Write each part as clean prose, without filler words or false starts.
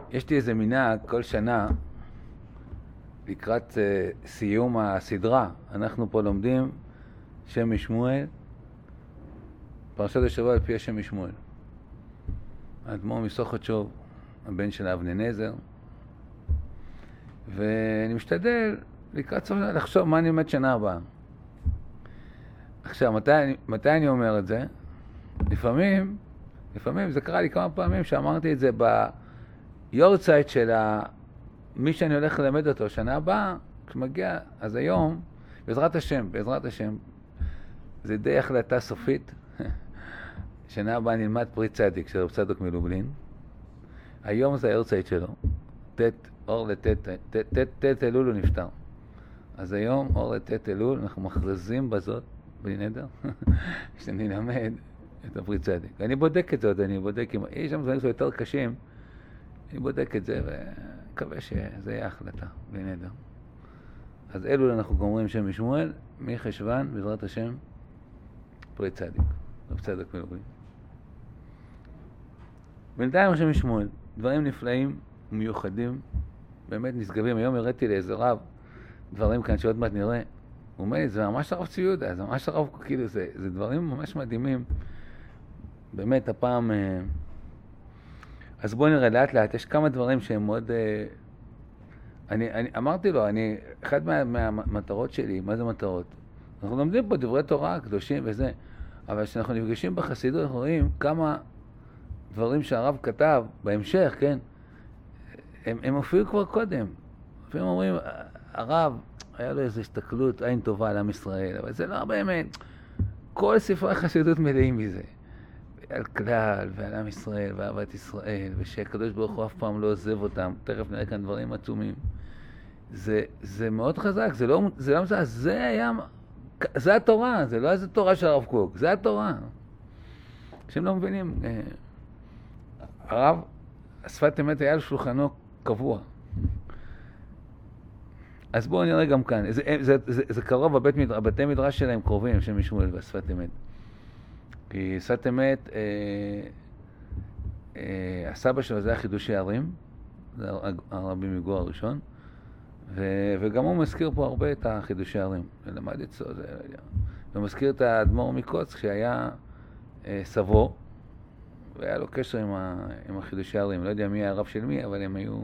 יש לי איזה מנהג כל שנה, לקראת סיום הסדרה, אנחנו פה לומדים שם משמואל, פרשת השבוע על פי השם משמואל. האדמו"ר מסוכתשוב, הבן של אבננזר, ואני משתדל לקראת סוף לחשוב מה אני לומד שנה הבאה. עכשיו, מתי אני אומר את זה? לפעמים זה קרה לי כמה פעמים שאמרתי את זה ביורצייט של מי שאני הולך ללמד אותו שנה הבאה, כשמגיע, אז היום, בעזרת השם, זה די החלטה סופית. שנה הבאה נלמד פרי צדיק של רב צדוק מלובלין. היום זה היורצייט שלו. אור לתת אלול הוא נפטר. אז היום, אור לתת אלול, אנחנו מכרזים בזאת, בלי נדר, שאני נלמד את הפרי צדיק. אני בודק את זה עוד, אם יש שם דברים יותר קשים, אני בודק את זה ומקווה שזה יהיה החלטה, בלי נדר. אז אלול אנחנו גומרים שם משמואל, מחשוון, בעזרת השם, פרי צדיק, רב צדוק מלובלין. בינתיים שם משמואל, דברים נפלאים ומיוחדים, באמת נשגבים. היום הראיתי לאיזה רב דברים כאן שעוד מעט נראה. הוא אומר לי, זה ממש הרב ציודה, זה ממש הרב, כאילו, זה דברים ממש מדהימים. באמת, הפעם... אז בואו נראה לאט לאט, יש כמה דברים שהם מאוד... אני אמרתי לו, אחד מהמטרות שלי, מה זה מטרות? אנחנו לומדים פה דברי תורה, קדושים וזה, אבל כשאנחנו נפגשים בחסידות, אנחנו רואים כמה דברים שהרב כתב בהמשך, כן? הם הופיעו כבר קודם. לפעמים אומרים, הרב, היה לו איזו הסתכלות, עין טובה על עם ישראל, אבל זה לא באמת. כל ספרי החסידות מלאים מזה. על כלל ועל עם ישראל ואהבת ישראל, ושהקדוש ברוך הוא אף פעם לא עוזב אותם. תכף נראה כאן דברים עצומים. זה מאוד חזק, זה לא מזהה, זה התורה, זה לא איזה תורה של הרב קוק, זה התורה. כשהם לא מבינים, הרב, השפת אמת היה על שולחנו קבוע. אז בואו נראה גם כאן, זה קרוב, הבתי מדרש שלהם קרובים, שם משמואל והשפת אמת. כי שפת אמת, הסבא שלו זה היה חידושי ערים, זה הרבי מגור הראשון, וגם הוא מזכיר פה הרבה את החידושי ערים, למד אצלו, ומזכיר את האדמו"ר מקוץ כשהיה סבו, והיה לו קשר עם החידושי ערים, לא יודע מי היה הרב של מי, אבל הם היו...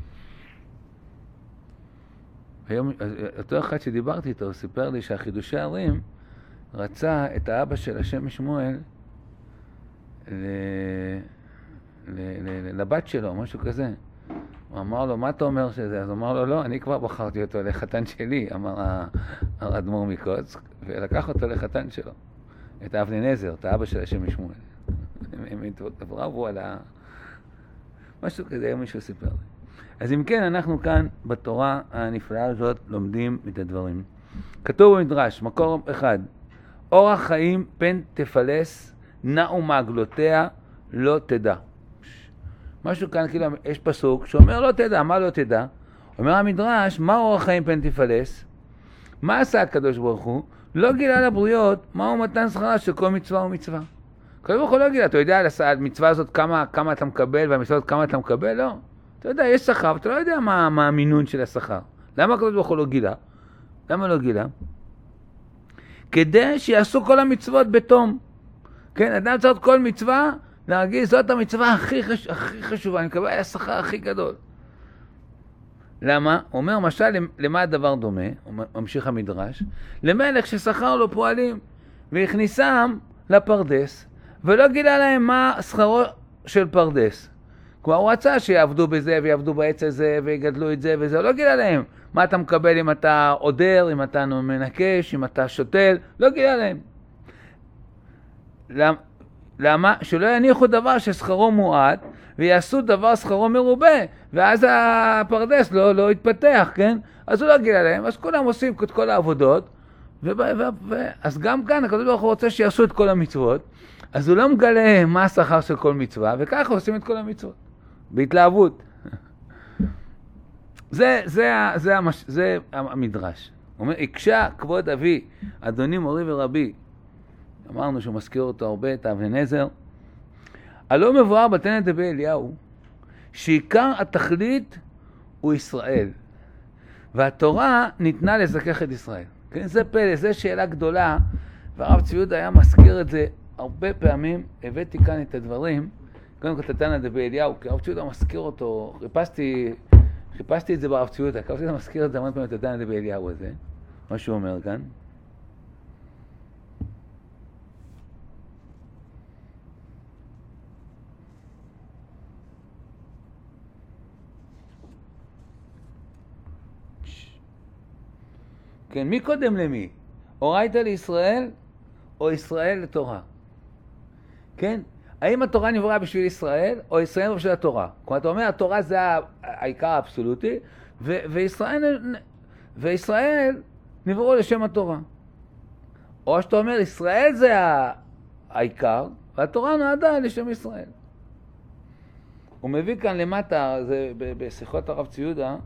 היום, אותו אחד שדיברתי איתו, הוא סיפר לי שהחידושי ערים רצה את האבא של השם משמואל לבת שלו, משהו כזה. הוא אמר לו, מה אתה אומר שזה? אז הוא אמר לו, לא, אני כבר בחרתי אותו לחתן שלי, אמר האדמו"ר מקוץ, ולקח אותו לחתן שלו, את אבננזר, את האבא של השם משמואל. הם רבו על משהו כזה, היום מישהו סיפר לי. אז אם כן, אנחנו כאן בתורה הנפלאה הזאת לומדים את הדברים. כתוב במדרש, מקור אחד, אורח חיים פן תפלס, נעו מעגלותיה, לא תדע. משהו כאן, כאילו, יש פסוק שאומר לא תדע, מה לא תדע? אומר המדרש, מה אורח חיים פן תפלס? מה עשה הקדוש ברוך הוא? לא גילה לבריות, מהו מתן שכרה של כל מצווה ומצווה. הקדוש ברוך הוא לא גילה, אתה יודע על המצווה הזאת כמה אתה מקבל, והמצווה הזאת כמה אתה מקבל? לא. אתה יודע, יש שכר, אתה לא יודע מה המינון של השכר. למה הקדוש ברוך הוא לא גילה? למה לא גילה? כדי שיעשו כל המצוות בתום. כן, אדם צריך כל מצווה, להרגיש, זאת המצווה הכי חשובה, אני מקבל השכר הכי גדול. למה? הוא אומר, משל, למה הדבר דומה? הוא ממשיך המדרש. למלך ששכר לו פועלים, והכניסם לפרדס, ולא גילה להם מה שכרו של פרדס. כבר הוא רצה שיעבדו בזה ויעבדו בעץ הזה ויגדלו את זה וזה, לא גילה להם מה אתה מקבל אם אתה עודר, אם אתה מנקש, אם אתה שותל, לא גילה להם. למה? שלא יניחו דבר ששכרו מועט ויעשו דבר שכרו מרובה, ואז הפרדס לא יתפתח, כן? אז הוא לא גילה להם, אז כולם עושים את כל העבודות, אז גם כאן הקדוש ברוך הוא רוצה שיעשו את כל המצוות, אז הוא לא מגלה מה השכר של כל מצווה, וככה עושים את כל המצוות. בהתלהבות. זה המדרש. הוא אומר, הקשה כבוד אבי, אדוני מורי ורבי. אמרנו שהוא מזכיר אותו הרבה, את אבננזר. הלא מבואר בתנא דבי אליהו, שעיקר התכלית הוא ישראל. והתורה ניתנה לזכך את ישראל. כן, זה פלא, זה שאלה גדולה, והרב צבי יהודה היה מזכיר את זה הרבה פעמים. הבאתי כאן את הדברים, קודם כל תתנא דבאליהו, כי הרב צבי יהודה מזכיר אותו, חיפשתי את זה ברב צבי יהודה, כי הרב צבי יהודה מזכיר את זה הרבה פעמים, תתנא דבאליהו הזה, מה שהוא אומר כאן. כן, מי קודם למי? אורייתא לישראל או ישראל לתורה? כן? האם התורה נבראה בשביל ישראל או ישראל בשביל התורה? כלומר, אתה אומר, התורה זה העיקר האבסולוטי, וישראל נבראו לשם התורה. או שאתה אומר, ישראל זה העיקר, והתורה נועדה לשם ישראל. הוא מביא כאן למטה, זה בשיחות הרב צבי יהודה,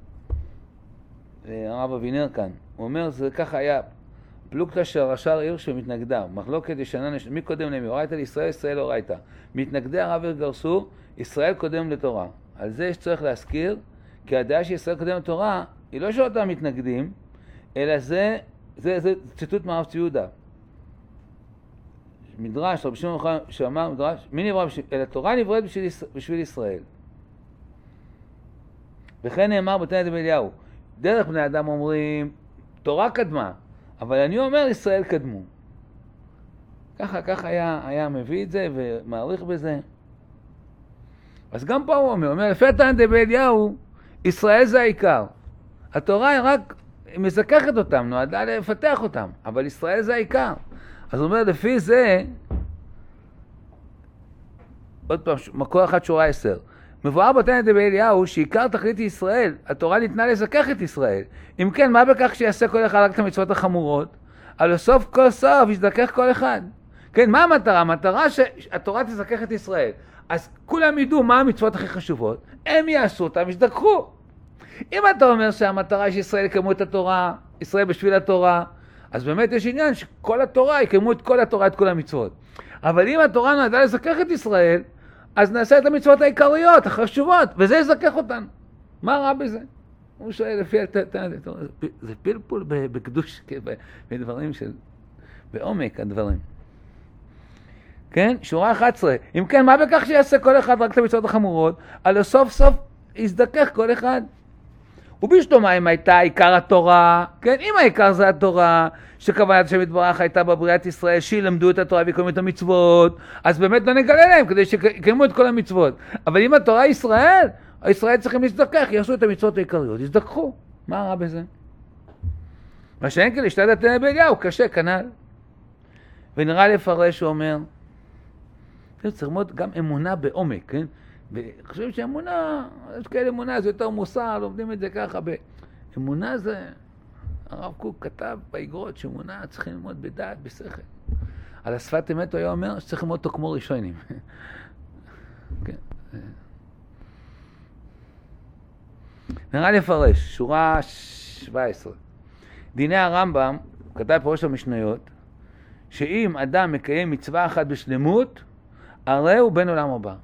הרב אבינר כאן, הוא אומר, זה ככה היה, פלוגתא של רש"ר עיר שמתנגדה, מחלוקת ישנה, מי קודם למי? אורייתא לישראל, ישראל אורייתא. מתנגדי הרב גרסו, ישראל קודם לתורה. על זה יש צריך להזכיר, כי הדעה שישראל קודם לתורה, היא לא שאותם מתנגדים, אלא זה ציטוט מהרב צבי יהודה. מדרש, רבי שמעון בר יוחאי שאמר, מדרש, מי נברא אלא תורה נבראת בשביל ישראל. וכן נאמר בתנא דבאליהו, דרך בני אדם אומרים, תורה קדמה, אבל אני אומר ישראל קדמו. ככה היה מביא את זה ומעריך בזה. אז גם פה הוא אומר, לפי תנא דבאליהו, ישראל זה העיקר. התורה היא רק מזככת אותם, נועדה לפתח אותם, אבל ישראל זה העיקר. אז הוא אומר, לפי זה, עוד פעם, מקור אחד שורה 10. מבואר בתנא דבאליהו שעיקר תכלית ישראל, התורה ניתנה לזכך את ישראל. אם כן, מה בכך שיעשה כל אחד רק את המצוות החמורות? על סוף כל סוף יזכך כל אחד. כן, מה המטרה? המטרה שהתורה תזכך את ישראל. אז כולם ידעו מה המצוות הכי חשובות, הם יעשו אותם, יזדככו. אם אתה אומר שהמטרה היא שישראל יקיימו את התורה, ישראל בשביל התורה, אז באמת יש עניין שכל התורה יקיימו את כל התורה, את כל המצוות. אבל אם התורה נועדה לזכך את ישראל, אז נעשה את המצוות העיקריות, החשובות, וזה יזכך אותן. מה רע בזה? הוא שואל לפי זה פלפול בקדוש, בדברים של, בעומק הדברים. כן? שורה 11. אם כן, מה בכך שיעשה כל אחד רק את המצוות החמורות, על סוף סוף יזדכך כל אחד. ובשלומה אם הייתה עיקר התורה, כן, אם העיקר זה התורה, שכוונת השם יתברך הייתה בבריאת ישראל, שילמדו את התורה ויקיימו את המצוות, אז באמת לא נגלה להם כדי שיקיימו את כל המצוות. אבל אם התורה ישראל, ישראל צריכים להזדכך, יעשו את המצוות העיקריות, יזדככו. מה רע בזה? מה שאין כן להשתדל תנא דבאליהו, קשה, כנ"ל. ונראה לפרש, הוא אומר, צריך ללמוד גם אמונה בעומק, כן? וחושבים שאמונה, יש כאלה אמונה, זה יותר מוסר, לומדים את זה ככה. אמונה זה, הרב קוק כתב באגרות שאמונה צריכים ללמוד בדעת, בשכל. על השפת אמת הוא היה אומר שצריך ללמוד אותו כמו ראשונים. כן. נראה לפרש, שורה 17. דיני הרמב"ם, כתב פרוש המשניות, שאם אדם מקיים מצווה אחת בשלמות, הרי הוא בן עולם הבא.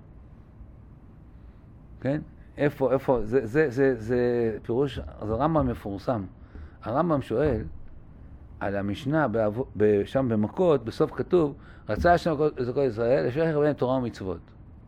כן? איפה? זה פירוש, זה רמב"ם מפורסם. הרמב"ם שואל על המשנה שם במכות, בסוף כתוב, רצה השם לזכות ישראל, לשייך רבנים תורה ומצוות.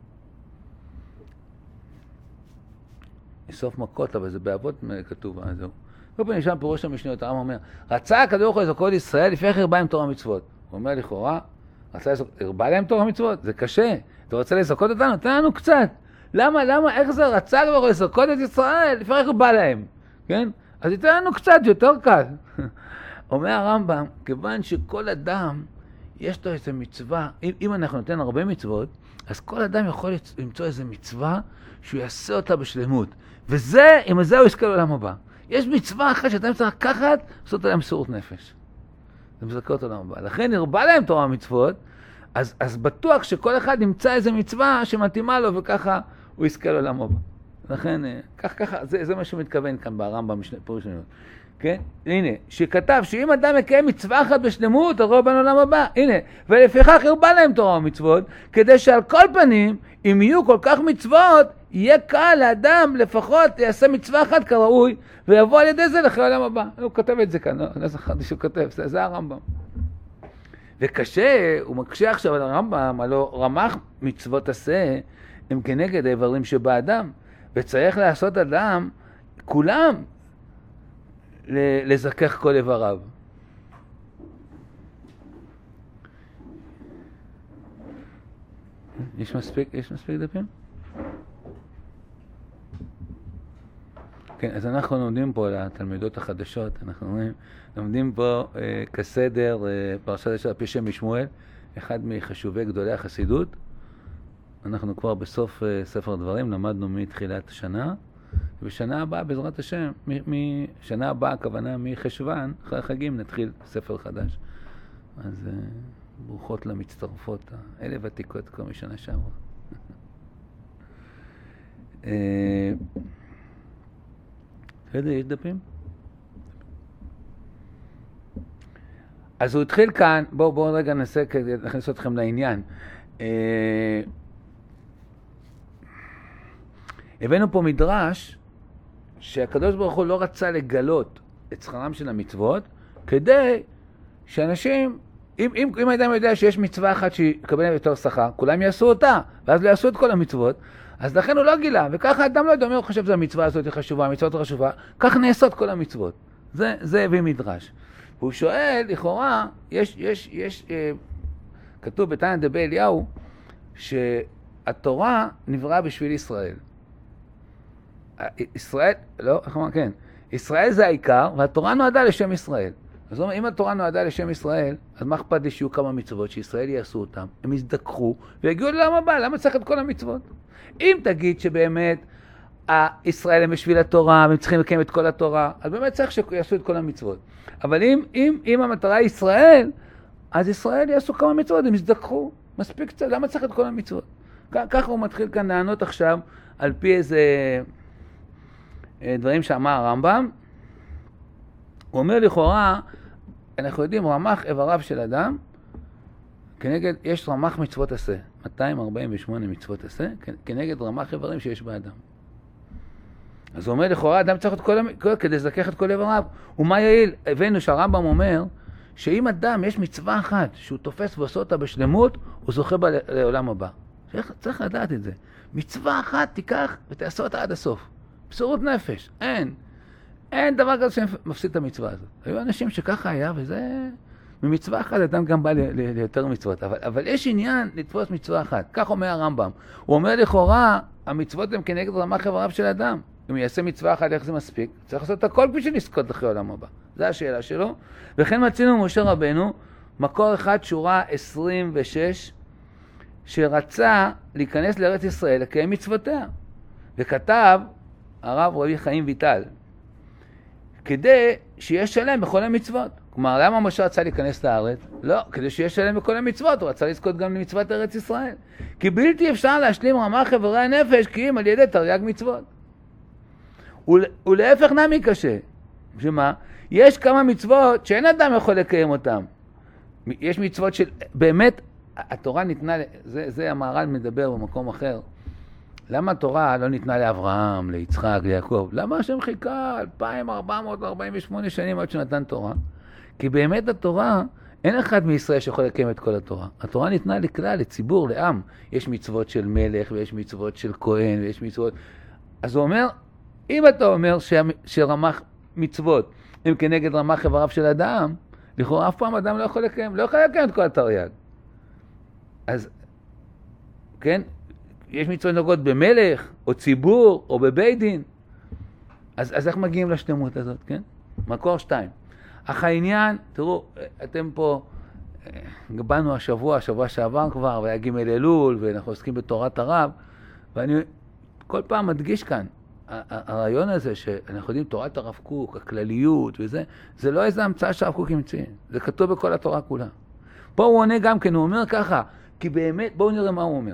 בסוף מכות, אבל זה באבות כתוב, זהו. כל פעם נשאר פירוש המשניות, הרמב"ם אומר, רצה הקדוש ברוך הוא לזכות ישראל, לפי הרבה עם תורה ומצוות. הוא אומר לכאורה, הרבה להם תורה ומצוות, זה קשה. אתה רוצה לזכות אותנו? תן לנו קצת. למה, איך זה רצה כבר לזכות את ישראל, לפי איך הוא בא להם, כן? אז ייתן לנו קצת יותר קל. אומר הרמב"ם, כיוון שכל אדם, יש לו איזו מצווה, אם אנחנו נותן הרבה מצוות, אז כל אדם יכול למצוא איזו מצווה, שהוא יעשה אותה בשלמות. וזה, עם זה הוא יזכה לעולם הבא. יש מצווה אחת שאתה צריך לקחת, לעשות עליה מסירות נפש. זה מזכה אותו לעולם הבא. לכן הרבה להם תורה ומצוות, אז בטוח שכל אחד ימצא איזו מצווה שמתאימה לו, וככה הוא יזכה לעולם הבא. לכן, ככה, זה מה שמתכוון כאן ברמב"ם, פירוש המשניות. כן? הנה, שכתב שאם אדם מקיים מצווה אחת בשלמות, אז רובן עולם הבא. הנה, ולפיכך הרבה להם תורה ומצוות, כדי שעל כל פנים, אם יהיו כל כך מצוות, יהיה קל לאדם לפחות יעשה מצווה אחת כראוי, ויבוא על ידי זה לחיי עולם הבא. הוא כותב את זה כאן, לא זכרתי שהוא כותב, זה הרמב"ם. וקשה, הוא מקשה עכשיו על הרמב"ם, הלא רמ"ח מצוות עשה, הם כנגד האיברים שבאדם, וצריך לעשות אדם, כולם, לזכך כל איבריו. יש מספיק דפים? כן, אז אנחנו לומדים פה לתלמידות החדשות, אנחנו לומדים פה כסדר פרשת של פי שם משמואל, אחד מחשובי גדולי החסידות. אנחנו כבר בסוף ספר דברים, למדנו מתחילת השנה, ובשנה הבאה בעזרת השם, שנה הבאה הכוונה מחשוון, אחרי החגים נתחיל ספר חדש. אז ברוכות למצטרפות, אלה ותיקות כבר משנה שעברה. יש דפים? אז הוא התחיל כאן, בואו רגע ננסה כדי להכניס אתכם לעניין. הבאנו פה מדרש שהקדוש ברוך הוא לא רצה לגלות את שכרם של המצוות, כדי שאנשים, אם האדם יודע שיש מצווה אחת שיקבל יותר שכר, כולם יעשו אותה, ואז לא יעשו את כל המצוות, אז לכן הוא לא גילה, וככה האדם לא יודע, הוא חושב שהמצווה הזאת היא חשובה, המצוות היא חשובה, כך נעשות כל המצוות. זה הביא מדרש. והוא שואל, לכאורה, כתוב בתניא דבי אליהו, שהתורה נבראה בשביל ישראל. ישראל, לא, איך אמר, כן. ישראל זה העיקר, והתורה נועדה לשם ישראל. אז אם התורה נועדה לשם ישראל, אז מה אכפת לי שיהיו כמה מצוות שישראל יעשו אותם, הם יזדכחו ויגיעו לעולם הבא, למה צריך את כל המצוות? אם תגיד שבאמת ישראל הם בשביל התורה, והם צריכים לקיים את כל התורה, אז באמת צריך שיעשו את כל המצוות. אבל אם המטרה היא ישראל, אז ישראל יעשו כמה מצוות, הם יזדכחו, מספיק קצת, למה צריך את כל המצוות? ככה הוא מתחיל כאן לענות עכשיו, על פי איזה דברים שאמר הרמב"ם. הוא אומר לכאורה, אנחנו יודעים, רמ"ח איבריו של אדם, כנגד, יש רמ"ח מצוות עשה, 248 מצוות עשה, כנגד רמ"ח איברים שיש באדם. אז הוא אומר לכאורה, אדם צריך את כל כדי לזכך את כל איבריו. ומה יעיל? הבאנו שהרמב"ם אומר, שאם אדם יש מצווה אחת שהוא תופס ועושה אותה בשלמות, הוא זוכה בה לעולם הבא. צריך לדעת את זה. מצווה אחת תיקח ותעשה אותה עד הסוף. בשורות נפש. אין דבר כזה שמפסיד את המצווה הזאת. היו אנשים שככה היה, וזה ממצווה אחת אדם גם בא ליותר מצוות. אבל יש עניין לתפוס מצווה אחת. כך אומר הרמב"ם. הוא אומר לכאורה, המצוות הן כנגד רמ"ח איבריו של אדם. אם יעשה מצווה אחת, איך זה מספיק? צריך לעשות את הכל בשביל לזכות אחרי עולם הבא. זו השאלה שלו. וכן מצינו משה רבנו, מקור אחד שורה 26, שרצה להיכנס לארץ ישראל לקיים מצוותיה. וכתב הרב רבי חיים ויטל, כדי שיהיה שלם בכל המצוות. כלומר, למה משה רצה להיכנס לארץ? לא, כדי שיהיה שלם בכל המצוות, הוא רצה לזכות גם למצוות ארץ ישראל. כי בלתי אפשר להשלים רמ"ח איברי הנפש, כי אם על ידי תרי"ג מצוות. ולהפך נמי קשה. שמה? יש כמה מצוות שאין אדם יכול לקיים אותם. יש מצוות של, באמת, התורה ניתנה, זה המהר"ל מדבר במקום אחר. למה התורה לא ניתנה לאברהם, ליצחק, ליעקב? למה השם חיכה 2448 שנים עד שנתן תורה? כי באמת התורה, אין אחד מישראל שיכול לקיים את כל התורה. התורה ניתנה לכלל, לציבור, לעם. יש מצוות של מלך, ויש מצוות של כהן, ויש מצוות... אז הוא אומר, אם אתה אומר שרמ"ח מצוות הם כנגד רמ"ח איבריו של אדם, לכאורה אף פעם אדם לא יכול לקיים את כל התרי"ג. אז, כן? יש מצוות נוגעות במלך, או ציבור, או בבית דין. אז איך מגיעים לשלמות הזאת, כן? מקור 2. אך העניין, תראו, אתם פה, באנו השבוע שעבר כבר, והיה ג' אלול, ואנחנו עוסקים בתורת הרב, ואני כל פעם מדגיש כאן, הרעיון הזה שאנחנו יודעים תורת הרב קוק, הכלליות וזה, זה לא איזה המצאה שהרב קוק המציא, זה כתוב בכל התורה כולה. פה הוא עונה גם כן, הוא אומר ככה, כי באמת, בואו נראה מה הוא אומר.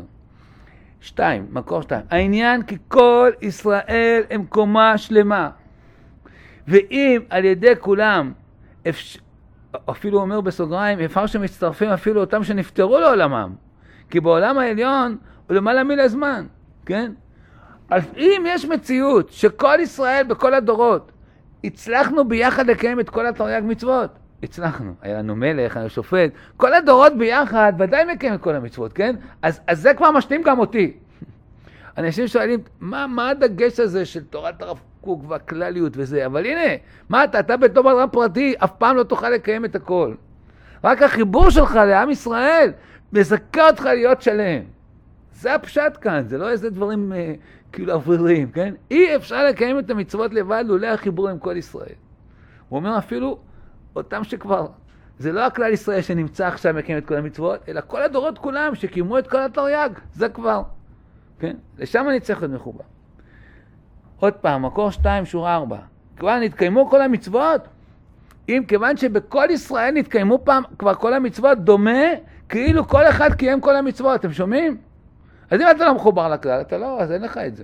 מקור 2. העניין כי כל ישראל הם קומה שלמה, ואם על ידי כולם, אפילו אומר בסוגריים, אפשר שמצטרפים אפילו אותם שנפטרו לעולמם, כי בעולם העליון הוא למעלה מלזמן, כן? אז אם יש מציאות שכל ישראל בכל הדורות הצלחנו ביחד לקיים את כל התרי"ג מצוות, הצלחנו, היה לנו מלך, היה לנו שופט, כל הדורות ביחד ודאי מקיים את כל המצוות, כן? אז זה כבר משלים גם אותי. אנשים שואלים, מה הדגש הזה של תורת הרב קוק והכלליות וזה? אבל הנה, מה אתה בתור אדם פרטי, אף פעם לא תוכל לקיים את הכל. רק החיבור שלך לעם ישראל מזכה אותך להיות שלם. זה הפשט כאן, זה לא איזה דברים כאילו עבריים, כן? אי אפשר לקיים את המצוות לבד לולא החיבור עם כל ישראל. הוא אומר אפילו, אותם שכבר, זה לא הכלל ישראל שנמצא עכשיו מקיים את כל המצוות, אלא כל הדורות כולם שקיימו את כל התרי"ג, זה כבר. כן? לשם אני צריך להיות מחובר. עוד פעם, מקור 2, שורה 4. כבר נתקיימו כל המצוות, אם כיוון שבכל ישראל נתקיימו פעם כבר כל המצוות, דומה כאילו כל אחד קיים כל המצוות, אתם שומעים? אז אם אתה לא מחובר לכלל, אתה לא, אז אין לך את זה.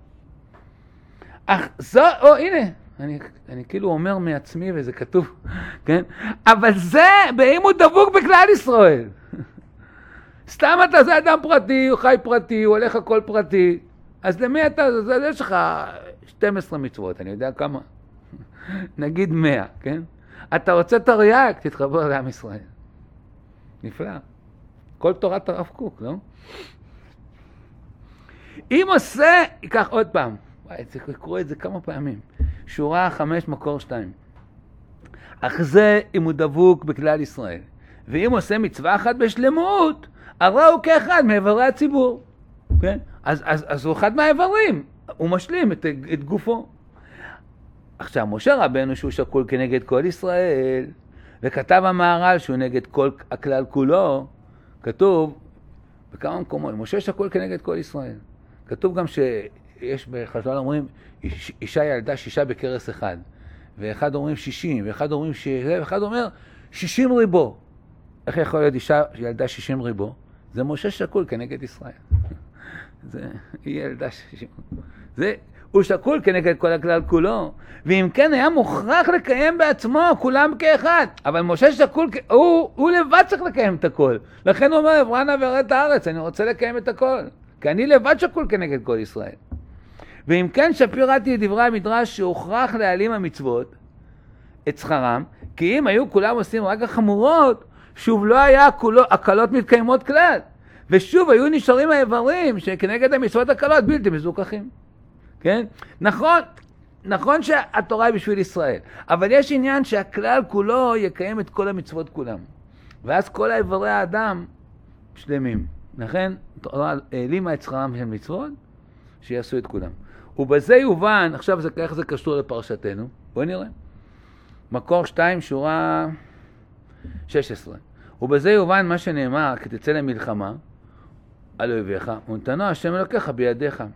אך זו, הנה, אני כאילו אומר מעצמי וזה כתוב, כן? אבל זה, באם הוא דבוק בכלל ישראל. סתם אתה זה אדם פרטי, הוא חי פרטי, הוא הולך הכל פרטי. אז למי אתה, יש לך 12 מצוות, אני יודע כמה. נגיד 100, כן? אתה רוצה תרי"ג, תתחבר לעם ישראל. נפלא. כל תורת הרב קוק, לא? אם עושה, ייקח עוד פעם, קראו את זה כמה פעמים. שורה 5, מקור 2. אך זה אם הוא דבוק בכלל ישראל. ואם עושה מצווה אחת בשלמות, הרי הוא כאחד מאיברי הציבור. כן? אז הוא אחד מהאיברים, הוא משלים את גופו. עכשיו, משה רבנו שהוא שקול כנגד כל ישראל, וכתב המהר"ל שהוא נגד כל הכלל כולו, כתוב בכמה מקומות, משה שקול כנגד כל ישראל. כתוב גם שיש בחז"ל אומרים, אישה ילדה 6 בקרס אחד, ואחד אומרים 60, ואחד אומרים ואחד אומר 60 ריבו. איך יכול להיות אישה ילדה 60 ריבו? זה משה שקול כנגד ישראל. היא ילדה 60. הוא שקול כנגד כל הכלל כולו, ואם כן היה מוכרח לקיים בעצמו, כולם כאחד. אבל משה שקול, הוא לבד צריך לקיים את הכל. לכן הוא אומר, אברנה ויראה את הארץ, אני רוצה לקיים את הכל. כי אני לבד שקול כנגד כל ישראל. ואם כן שפירתי את דברי המדרש שהוכרח להעלים המצוות, את שכרם, כי אם היו כולם עושים רק החמורות, שוב לא היה הקלות מתקיימות כלל. ושוב היו נשארים האיברים שכנגד המצוות הקלות בלתי מזוכחים. כן? נכון שהתורה היא בשביל ישראל, אבל יש עניין שהכלל כולו יקיים את כל המצוות כולם. ואז כל האיברי האדם שלמים. לכן תורה העלימה את שכרם של מצוות, שיעשו את כולם. ובזה יובן, עכשיו איך זה קשור לפרשתנו, בואו נראה. מקור 2, שורה 16. ובזה יובן מה שנאמר, כי תצא למלחמה על אויביך, ונתנו השם אלוקיך בידיך.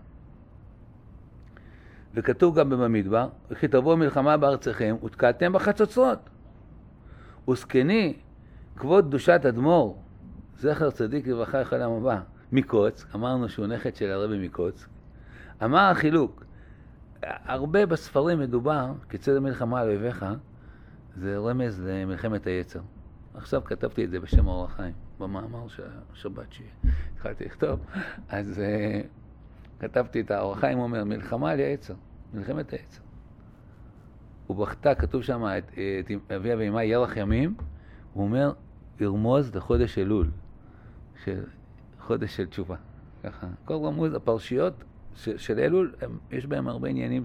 וכתוב גם במדבר, וכי תבואו מלחמה בארצכם, ותקעתם בחצוצרות. וזקני, כבוד קדושת אדמו"ר, זכר צדיק לברכה אחד העולם הבא, מקוץ, אמרנו שהוא נכד של הרבי מקוץ, אמר החילוק, הרבה בספרים מדובר, כיצד המלחמה על אויביך, זה רמז למלחמת היצר. עכשיו כתבתי את זה בשם אור החיים, במאמר של השבת שהתחלתי לכתוב, אז כתבתי את האור החיים, הוא אומר, מלחמה על היצר, מלחמת היצר. ובכתה, כתוב שם, את אביה ואמי ירח ימים, הוא אומר, ירמוז לחודש אלול, חודש של תשובה. ככה, כל רמוז, הפרשיות של אלול, יש בהם הרבה עניינים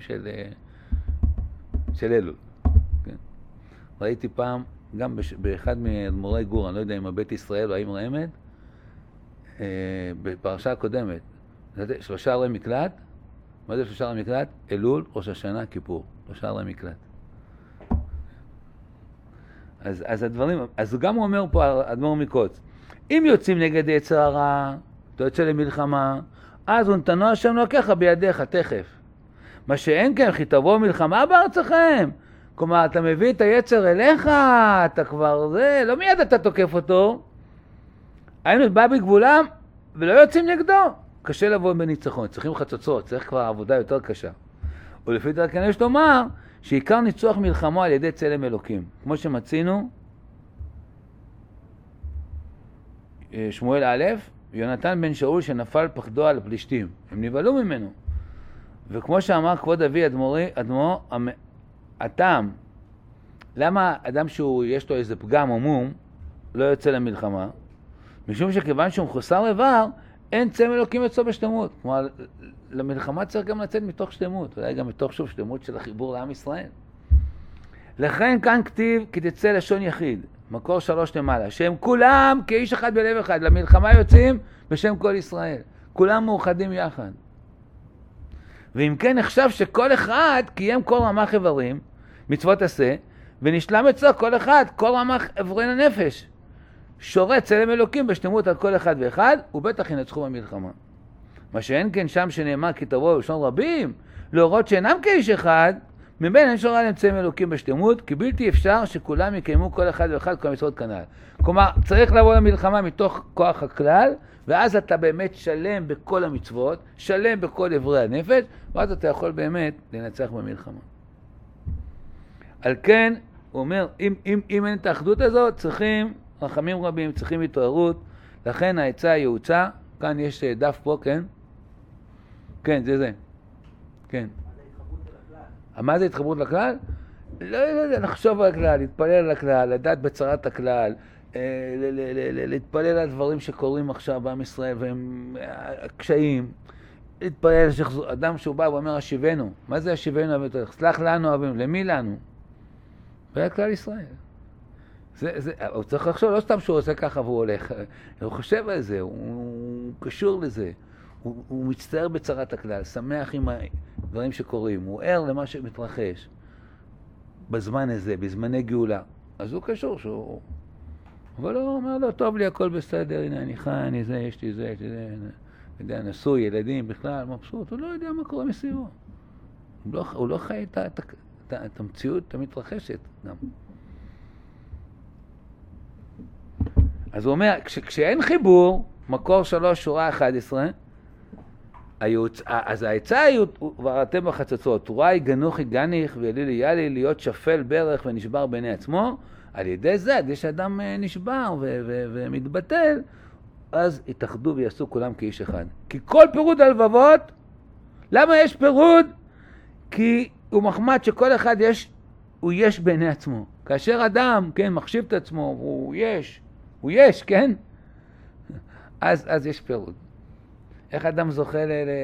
של אלול. כן? ראיתי פעם, גם באחד מאדמו"רי גור, אני לא יודע אם הבית ישראל או האם רעמת, בפרשה הקודמת, 3 ערי מקלט, מה זה 3 ערי מקלט? אלול, ראש השנה, כיפור, 3 ערי מקלט. אז הדברים, אז גם הוא אומר פה, אדמו"ר מקוץ, אם יוצאים נגד יצר הרע, אתה יוצא למלחמה, אז ונתנו השם אלוקיך בידיך, תכף. מה שאין כן, כי תבוא מלחמה בארצכם. כלומר, אתה מביא את היצר אליך, אתה כבר זה, לא מיד אתה תוקף אותו. היינו בא בגבולם, ולא יוצאים נגדו. קשה לבוא בניצחון, צריכים חצוצות, צריך כבר עבודה יותר קשה. ולפי דרכנו יש לומר, שעיקר ניצוח מלחמו על ידי צלם אלוקים. כמו שמצינו, שמואל א', יונתן בן שאול שנפל פחדו על הפלישתים. הם נבהלו ממנו. וכמו שאמר כבוד אבי אדמו, הטעם, למה אדם שיש לו איזה פגם או מום, לא יוצא למלחמה? משום שכיוון שהוא מחוסר איבר, אין צלם אלוקים אצלו בשלמות. כלומר, למלחמה צריך גם לצאת מתוך שלמות, אולי גם מתוך שוב שלמות של החיבור לעם ישראל. לכן כאן כתיב, כי תצא לשון יחיד, מקור 3 למעלה, שהם כולם כאיש אחד בלב אחד, למלחמה יוצאים בשם כל ישראל. כולם מאוחדים יחד. ואם כן נחשב שכל אחד קיים כל רמ"ח איברים, מצוות עשה, ונשלם אצלו כל אחד, כל רמ"ח איברי הנפש. שורת צלם אלוקים בשלמות על כל אחד ואחד, ובטח ינצחו במלחמה. מה שאין כן שם שנאמר כי תבואו בלשון רבים, להורות שאינם כאיש אחד, מבין אין שורה להם צלם אלוקים בשלמות, כי בלתי אפשר שכולם יקיימו כל אחד ואחד כל המצוות כנ"ל. כלומר, צריך לבוא למלחמה מתוך כוח הכלל, ואז אתה באמת שלם בכל המצוות, שלם בכל איברי הנפש, ואז אתה יכול באמת לנצח במלחמה. על כן, הוא אומר, אם אין את האחדות הזאת, צריכים רחמים רבים, צריכים התעוררות, לכן העצה הייעוצה, כאן יש דף פה, כן? כן, זה. כן. מה זה התחברות לכלל? לא יודע, לחשוב על הכלל, להתפלל על הכלל, לדעת בצרת הכלל, להתפלל על דברים שקורים עכשיו בעם ישראל והם קשיים, להתפלל שחזור, אדם שהוא בא ואומר השיבנו, מה זה השיבנו? סלח לנו אבינו, למי לנו? בכלל ישראל. הוא צריך לחשוב, לא סתם שהוא עושה ככה והוא הולך, הוא חושב על זה, הוא קשור לזה, הוא מצטער בצרת הכלל, שמח עם הדברים שקורים, הוא ער למה שמתרחש בזמן הזה, בזמני גאולה. אז הוא קשור שהוא... אבל הוא אומר לו, טוב לי, הכל בסדר, הנה אני חי, אני זה, יש לי זה, יודע, נשוי, ילדים, בכלל, מבסוט, הוא לא יודע מה קורה מסביבו. הוא לא חי את המציאות המתרחשת גם. אז הוא אומר, כשאין חיבור, מקור 3, שורה 11, אז העצה היא, וראתם בחצוצות, תוראי גנוכי גניך ואלילי יאלי להיות שפל ברך ונשבר בעיני עצמו, על ידי זה, עד שאדם נשבר ומתבטל, אז יתאחדו ויעשו כולם כאיש אחד. כי כל פירוד הלבבות, למה יש פירוד? כי הוא מחמד שכל אחד הוא יש בעיני עצמו. כאשר אדם, כן, מחשיב את עצמו, הוא יש, כן? אז יש פירוד. איך אדם זוכה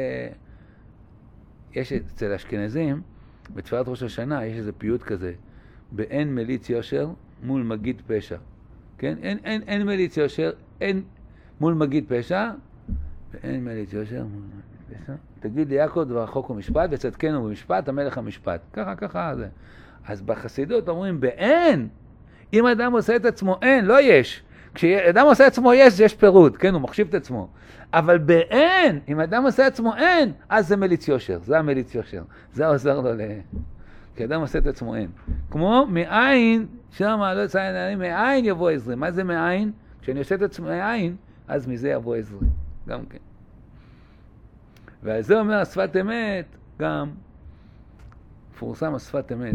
יש אצל אשכנזים, בתפילת ראש השנה, יש איזה פיוט כזה, באין מליץ יושר מול מגיד פשע. כן? אין מליץ יושר, אין מול מגיד פשע, ואין מליץ יושר מול מגיד פשע. תגיד לי יעקב דבר חוק ומשפט, וצדקנו במשפט, המלך המשפט. ככה זה. אז בחסידות אומרים, באין, אם אדם עושה את עצמו אין, לא יש. כשאדם עושה את עצמו יש פירוד, כן, הוא מחשיב את עצמו. אבל באין, אם אדם עושה את עצמו אין, אז זה מליץ יושר, זה המליץ יושר. זה עוזר לו כי אדם עושה את עצמו אין. כמו מאין, שם לא יצא עיניים, מאין יבוא עזרי. מה זה מאין? כשאני עושה את עצמו מאין, אז מזה יבוא עזרי. גם כן. ועל זה אומר השפת אמת, גם, פורסם השפת אמת,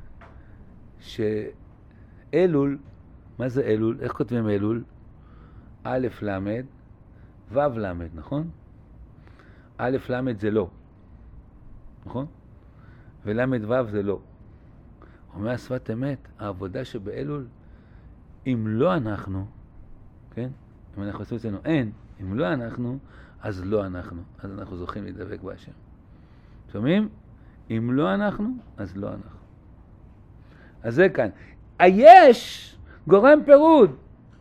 שאלול, מה זה אלול? איך כותבים אלול? א' למד, ו' למד, נכון? א' למד זה לא, נכון? ולמד ו' זה לא. אומר השפת אמת, העבודה שבאלול, אם לא אנחנו, כן? אם אנחנו עושים אצלנו אין, אם לא אנחנו, אז לא אנחנו. אז אנחנו זוכים להידבק בהשם. שומעים? אם לא אנחנו, אז לא אנחנו. אז זה כאן. היש גורם פירוד.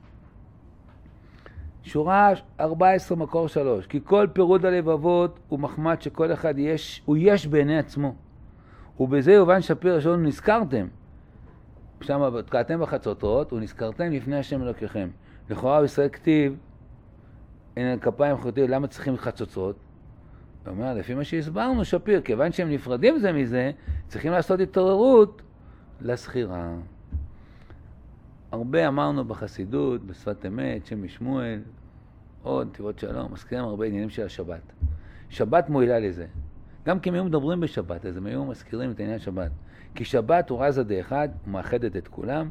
שורה 14 מקור 3. כי כל פירוד הלבבות הוא מחמד שכל אחד הוא יש בעיני עצמו. ובזה יובן שפיר ראשון נזכרתם. שם קראתם בחצוצרות ונזכרתם לפני השם אלוקיכם. לכאורה בישראל כתיב אין על כפיים חוטאים, למה צריכים חצוצרות? הוא אומר, לפי מה שהסברנו שפיר, כיוון שהם נפרדים זה מזה, צריכים לעשות התעוררות לסחירה. הרבה אמרנו בחסידות, בשפת אמת, שם משמואל, עוד, תיבות שלום, מזכירים הרבה עניינים של השבת. שבת מועילה לזה. גם כי הם היו מדברים בשבת, אז הם היו מזכירים את העניין שבת. כי שבת הוא רזה דאחד, הוא מאחדת את כולם,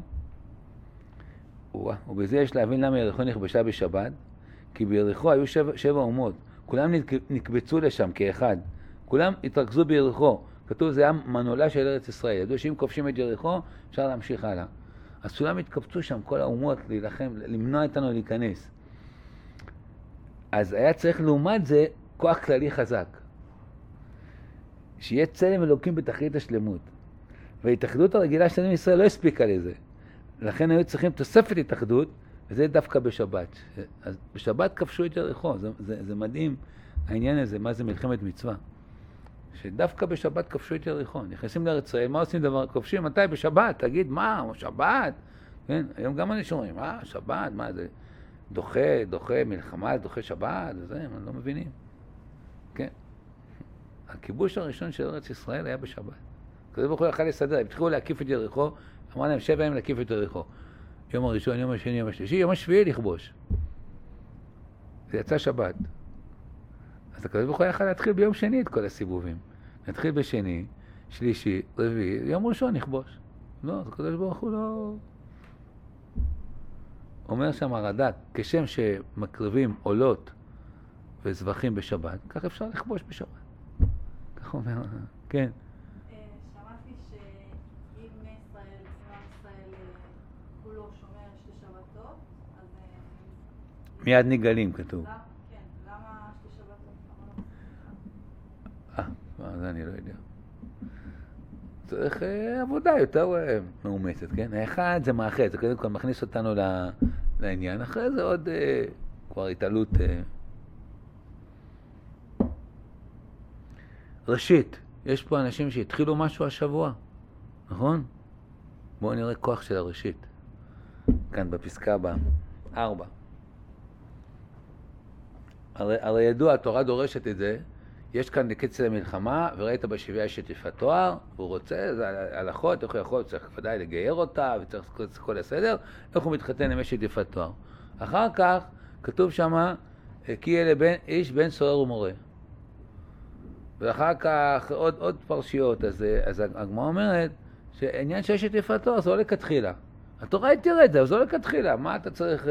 ובזה יש להבין למה יריחו נכבשה בשבת, כי ביריחו היו 7 אומות, כולם נקבצו לשם כאחד, כולם התרכזו ביריחו, כתוב זה היה מנעולה של ארץ ישראל, ידעו שאם כובשים את יריחו אפשר להמשיך הלאה. אז כולם התקבצו שם, כל האומות, להילחם, למנוע איתנו להיכנס. אז היה צריך לעומת זה כוח כללי חזק, שיהיה צלם אלוקים בתכלית השלמות. וההתאחדות הרגילה שלנו ישראל לא הספיקה לזה. לכן היו צריכים תוספת התאחדות, וזה דווקא בשבת. אז בשבת כבשו את יריחו, זה מדהים העניין הזה, מה זה מלחמת מצווה. שדווקא בשבת כבשו את יריחו. נכנסים לארץ ישראל, מה עושים דבר? כובשים, מתי? בשבת. תגיד, מה? שבת? כן? היום גם אנשים אומרים, שבת? מה זה? דוחה מלחמה, דוחה שבת, וזה, הם לא מבינים. כן. הכיבוש הראשון של ארץ ישראל היה בשבת. כזה ברוך הוא יכל לסדר, הם התחילו להקיף את יריחו, אמר להם 7 ימים להקיף את יריחו. יום הראשון, יום השני, יום השלישי, יום השביעי לכבוש. זה יצא שבת. אז הכזה ברוך הוא יכל להתחיל ביום שני את כל הסיבובים. נתחיל בשני, שלישי, רביעי, יום ראשון נכבוש. לא, אז הכזה ברוך הוא לא... אומר שם הרד"ק, כשם שמקריבים עולות וזבחים בשבת, כך אפשר לכבוש בשבת. כך אומר, כן. שמעתי שאם ישראל, כולו שומר 2 שבתות, אז... מיד נגלים, כתוב. כן, למה 2 שבתות? זה אני לא יודע. צריך עבודה יותר מאומצת, כן? האחד זה מאחד, זה קודם כל מכניס אותנו לעניין, אחרי זה עוד כבר התעלות. ראשית, יש פה אנשים שהתחילו משהו השבוע, נכון? בואו נראה כוח של הראשית. כאן בפסקה הבאה, 4. הרי ידוע, התורה דורשת את זה, יש כאן קץ למלחמה, וראית בשביעה יש את יפת תואר, והוא רוצה, זה הלכות, איך הוא יכול, צריך ודאי לגייר אותה, וצריך כל הסדר, איך הוא מתחתן עם אשת יפת תואר. אחר כך, כתוב שמה, כי יהיה איש בן סוער ומורה. ואחר כך עוד פרשיות, אז הגמרא אומרת, שעניין שיש את יפת תואר, זה לא לכתחילה. התורה התירה את זה, אבל זה לא לכתחילה. מה אתה צריך...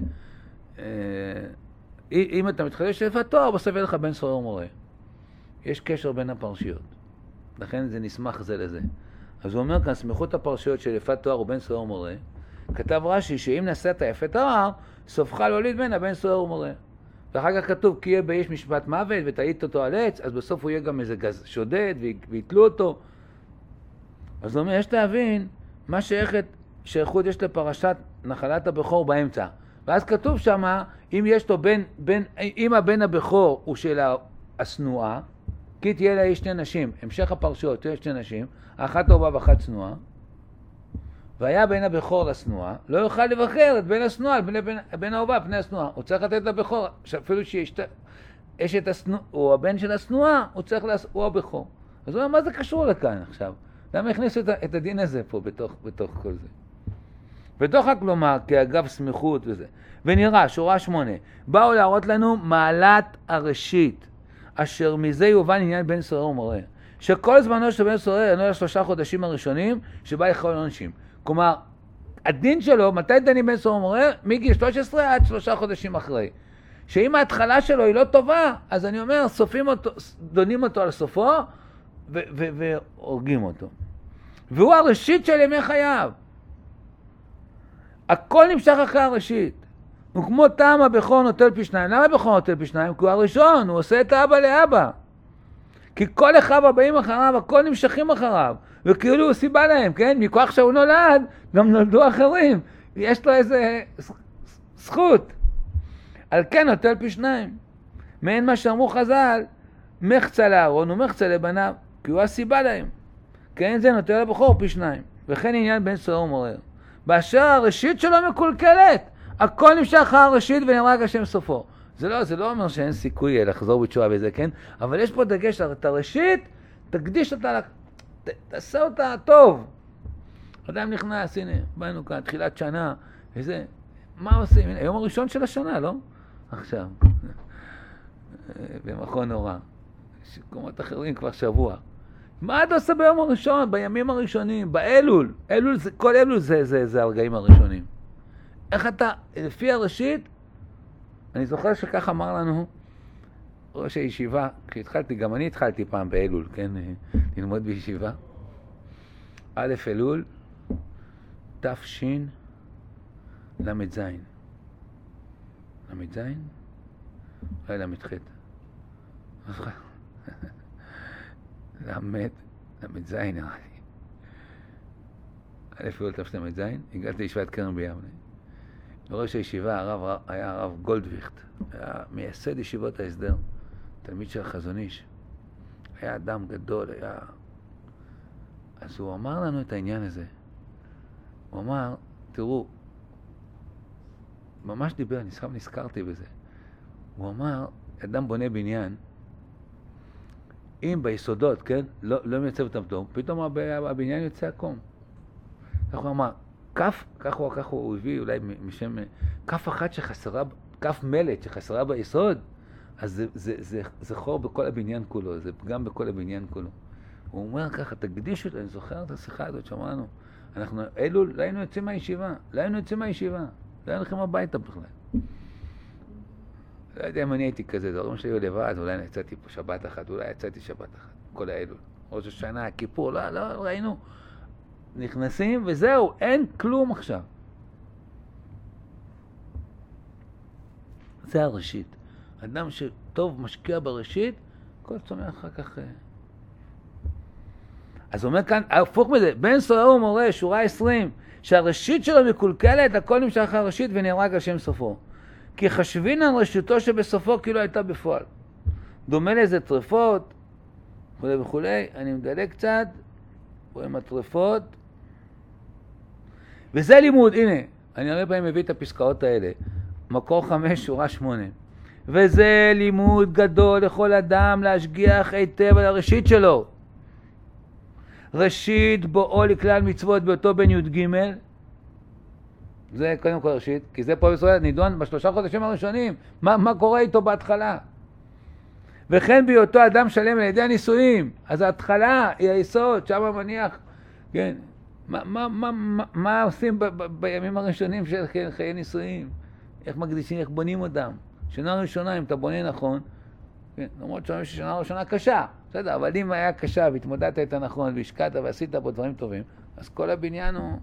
אם אתה מתחדש יפת תואר, בסוף יהיה לך בן סוער ומורה. יש קשר בין הפרשיות. לכן זה נסמך זה לזה. אז הוא אומר כאן, סמיכות הפרשיות של יפת תואר ובן סוער ומורה, כתב רש"י שאם נשאת יפת תואר, סופך להוליד בן הבן סוער ומורה. ואחר כך כתוב, כי יהיה באיש משפט מוות ותעיט אותו על עץ, אז בסוף הוא יהיה גם איזה שודד ויתלו אותו. אז הוא אומר, יש להבין מה שייכות יש לפרשת נחלת הבכור באמצע. ואז כתוב שמה, אם יש לו אם הבן הבכור הוא של השנואה, כי תהיה לה 2 נשים, המשך הפרשיות, תהיה 2 נשים, אחת אהובה ואחת שנואה, והיה בן הבכור לשנואה, לא יוכל לבחר את בן השנואה, בן האהובה, פני השנואה. הוא צריך לתת לבכור, שאפילו שיש את השנואה, או הבן של השנואה, הוא הבכור. אז הוא אומר, מה זה קשור לכאן עכשיו? למה הכניסו את הדין הזה פה בתוך כל זה? בתוך כלומר, כאגב סמיכות וזה. ונראה, שורה 8, באו להראות לנו מעלת הראשית, אשר מזה יובן עניין בן סוער ומורה. שכל זמנו של בן סוער אינו 3 חודשים הראשונים שבה יכול עונשים. כלומר, הדין שלו, מתי דנים בן סוער ומורה? מגיל 13 עד 3 חודשים אחרי. שאם ההתחלה שלו היא לא טובה, אז אני אומר, דונים אותו על סופו והורגים אותו. והוא הראשית של ימי חייו. הכל נמשך אחרי הראשית. הוא כמו טעם הבכור נוטל פי 2. למה הבכור נוטל פי 2? כי הוא הראשון, הוא עושה את האבא לאבא. כי כל אחיו הבאים אחריו, הכל נמשכים אחריו. וכאילו הוא סיבה להם, כן? מכוח שהוא נולד, גם נולדו אחרים. יש לו איזה זכות. על כן נוטל פי 2. מעין מה שאמרו חז"ל, מחצה לאהרון ומחצה לבניו, כי הוא הסיבה להם. כן, זה נוטל הבכור פי 2. וכן עניין בן סוער ומורה. באשר הראשית שלו מקולקלת, הכל נמשך אחר הראשית ונהרג השם סופו. זה לא אומר שאין סיכוי לחזור בתשובה בזה, כן? אבל יש פה דגש, את הראשית, תקדיש אותה, תעשה אותה טוב. אדם נכנס, הנה, באנו כאן, תחילת שנה, וזה, מה עושים? הנה, היום הראשון של השנה, לא? עכשיו, במכון נורא. במקומות אחרים כבר שבוע. מה אתה עושה ביום הראשון, בימים הראשונים, באלול? כל אלול זה הרגעים הראשונים. איך אתה, לפי הראשית, אני זוכר שכך אמר לנו ראש הישיבה, כשהתחלתי, גם אני התחלתי פעם באלול, כן, ללמוד בישיבה. א' אלול, תש למד זין. למד זין? אולי למד ח'. למד זין נראה לי. א' אלול תש למד זין, הגעתי לישיבת כרם ביבנה. בראש הישיבה היה הרב גולדוויכט, היה מייסד ישיבות ההסדר, תלמיד של החזון איש. היה אדם גדול, היה... אז הוא אמר לנו את העניין הזה. הוא אמר, תראו, ממש דיבר, נזכרתי בזה. הוא אמר, אדם בונה בניין, אם ביסודות, כן, לא מייצב אותם טוב, פתאום הבניין יוצא עקום. כך הוא אמר, כך הוא הביא אולי משם, כף אחת שחסרה, כף מלט שחסרה ביסוד, אז זה חור בכל הבניין כולו, זה פגם בכל הבניין כולו. הוא אומר ככה, תקדישו, אני זוכר את השיחה הזאת שאמרנו, אנחנו, אלו, לא היינו יוצאים מהישיבה, לא היינו הולכים הביתה בכלל. לא יודע אם אני הייתי כזה, זה הורים שלי היו לבד, אולי יצאתי פה שבת אחת, כל האלול. ראש השנה, כיפור, לא, ראינו. נכנסים וזהו, אין כלום עכשיו. זה הראשית. אדם שטוב משקיע בראשית, כל צומח אחר כך... אז הוא אומר כאן, הפוך מזה, בן סוער ומורה, שורה 20, שהראשית שלו מקולקלת, הכל נמשך אחר הראשית ונהרג על שם סופו. כי חשבין על רשותו שבסופו כאילו הייתה בפועל. דומה לזה טרפות, וכולי, אני מדלג קצת, רואים הטרפות, וזה לימוד, הנה, אני הרבה פעמים מביא את הפסקאות האלה, מקור 5, שורה 8. וזה לימוד גדול לכל אדם להשגיח היטב על הראשית שלו. ראשית בואו לכלל מצוות באותו בן י"ג, זה קודם כל ראשית, כי זה פה בישראל נידון בשלושה חודשים הראשונים, מה קורה איתו בהתחלה? וכן בהיותו אדם שלם על ידי הנישואים, אז ההתחלה היא היסוד, שם מניח, כן, מה עושים בימים הראשונים של חיי נישואים? איך מקדישים, איך בונים אותם? שנה ראשונה, אם אתה בונה נכון, כן, למרות ששנה ראשונה קשה, בסדר, אבל אם היה קשה והתמודדת את הנכון והשקעת ועשית בו דברים טובים, אז כל הבניין הוא...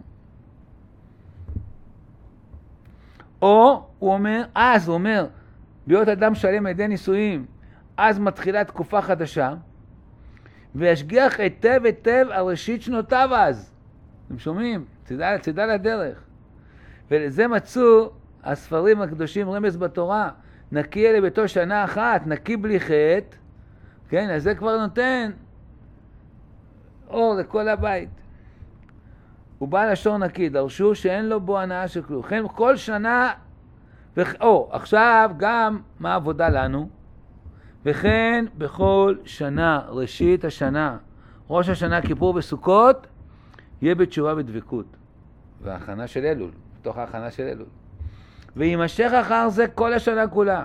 או, הוא אומר, להיות אדם שלם על ידי נישואים, אז מתחילה תקופה חדשה, וישגיח היטב על ראשית שנותיו אז. אתם שומעים? צידה לדרך. ולזה מצאו הספרים הקדושים רמז בתורה, נקי אלה ביתו שנה אחת, נקי בלי חטא, כן, אז זה כבר נותן אור לכל הבית. הוא בא לשור נקי, דרשו שאין לו בו הנאה של כלום. כן, כל שנה, עכשיו גם מה העבודה לנו? וכן בכל שנה, ראשית השנה, ראש השנה, כיפור וסוכות, יהיה בתשובה ודבקות. וההכנה של אלול, בתוך ההכנה של אלול. וימשך אחר זה כל השנה כולה.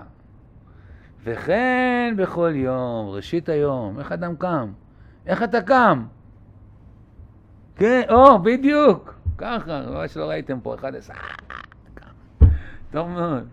וכן בכל יום, ראשית היום, איך אדם קם? איך אתה קם? כן, בדיוק. ככה, לא שלא ראיתם פה, אחד עשה, קם. טוב מאוד.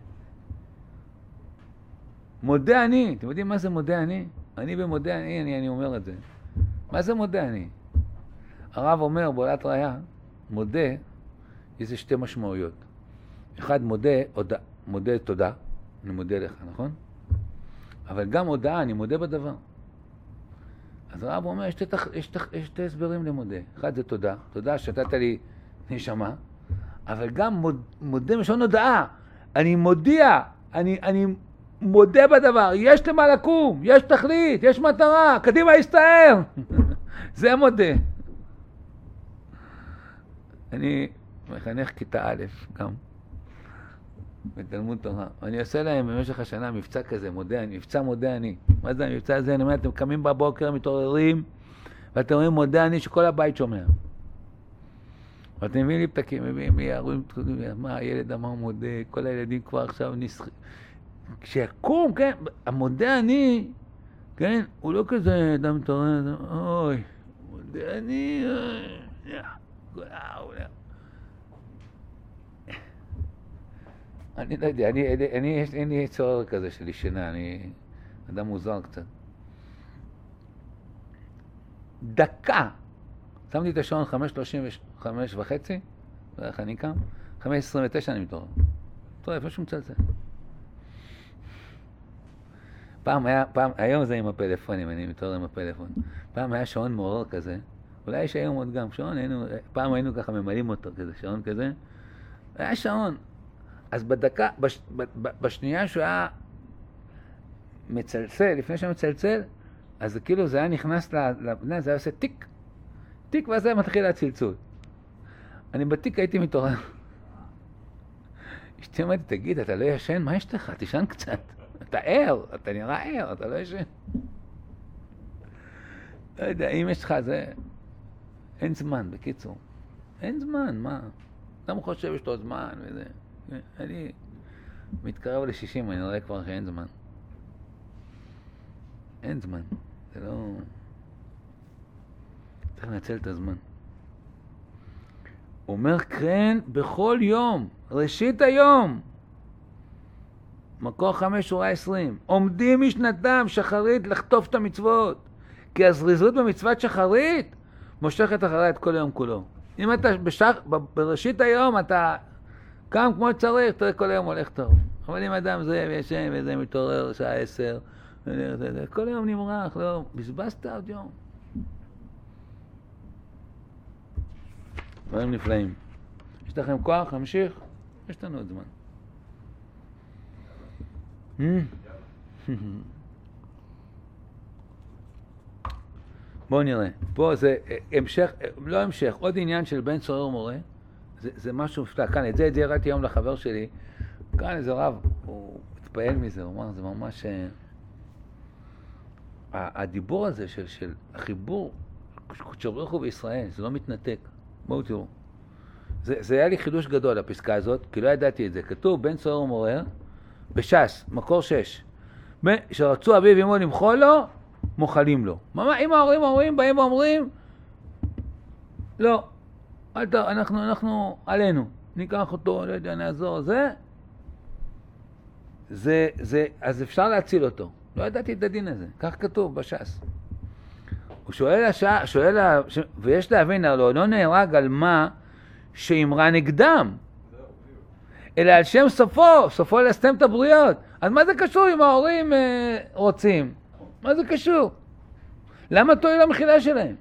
מודה אני, אתם יודעים מה זה מודה אני? אני במודה אני אומר את זה. מה זה מודה אני? הרב אומר, בעולת ראיה, מודה, יש שתי משמעויות. אחד מודה תודה, אני מודה לך, נכון? אבל גם הודעה, אני מודה בדבר. אז הרב אומר, יש שתי הסברים למודה. אחד זה תודה שתת לי נשמה, אבל גם מודה משון הודעה. אני מודיע, אני מודה בדבר, יש למה לקום, יש תכלית, יש מטרה, קדימה יסתער. זה מודה. אני מחנך כיתה א' גם. בתלמוד תורה. אני עושה להם במשך השנה מבצע כזה, מבצע מודה אני. מה זה המבצע הזה? אני אומר, אתם קמים בבוקר, מתעוררים, ואתם רואים מודה אני שכל הבית שומע. ואתם מביאים לי פתקים, מביאים לי ערועים, מה הילד אמר מודה, כל הילדים כבר עכשיו נסחים. כשיקום, כן, המודה אני, כן? הוא לא כזה אדם תורן, אוי, אני... אני לא יודע, אין לי צורך כזה של ישנה, אני אדם מוזר קצת. דקה! שמתי את השעון 5:35 וחצי, ואיך אני קם? 5:29 אני מתעורר. טוב, איפה שהוא מצלצל? היום זה עם הפלאפונים, אני מתעורר עם הפלאפון. פעם היה שעון מעורר כזה, אולי יש היום עוד גם שעון, פעם היינו ככה ממלאים אותו כזה, שעון כזה. היה שעון. אז בדקה, בשנייה שהוא היה מצלצל, לפני שהוא מצלצל, אז כאילו זה היה נכנס לבנה, זה היה עושה טיק, טיק, ואז זה מתחיל הצלצול. אני בתיק הייתי מתעורר. אשתי אומרת, תגיד, אתה לא ישן? מה יש לך? תישן קצת. אתה ער, אתה נראה ער, אתה לא ישן. לא יודע, אם יש לך זה... אין זמן, בקיצור. אין זמן, מה? אדם חושב יש לו זמן וזה. אני מתקרב ל-60, אני רואה כבר שאין זמן. אין זמן. זה לא... צריך לנצל את הזמן. אומר קרן בכל יום, ראשית היום. מקור 5 שורה 20. עומדים משנתם שחרית לחטוף את המצוות. כי הזריזות במצוות שחרית מושכת אחריה את כל היום כולו. אם אתה בראשית היום אתה קם כמו שצריך, תראה כל היום הולך טוב. אבל אם אדם זה וישן וזה מתעורר שעה 10, כל היום נמרח, לא, בזבזת עוד יום. דברים נפלאים. יש לכם כוח, נמשיך? יש לנו עוד זמן. בואו נראה. פה זה המשך, לא המשך, עוד עניין של בן סורר ומורה. זה משהו מפתע. כאן, את זה הראיתי היום לחבר שלי. כאן איזה רב, הוא התפעל מזה, הוא אמר, זה ממש... הדיבור הזה של החיבור, כשברוך הוא בישראל, זה לא מתנתק. בואו תראו. זה היה לי חידוש גדול, הפסקה הזאת, כי לא ידעתי את זה. כתוב, בן סורר ומורה, בש"ס, מקור 6. שרצו אביו ואמו למחול לו, מוחלים לו. אם ההורים באים ואומרים, לא, אנחנו עלינו, ניקח אותו, לא יודע, נעזור, אז אפשר להציל אותו. לא ידעתי את הדין הזה, כך כתוב בש"ס. הוא שואל, ויש להבין, לא נהרג על מה שאמרה נגדם, אלא על שם סופו לסתם את הבריות. אז מה זה קשור אם ההורים רוצים? מה זה קשור? למה תועיל המחילה שלהם?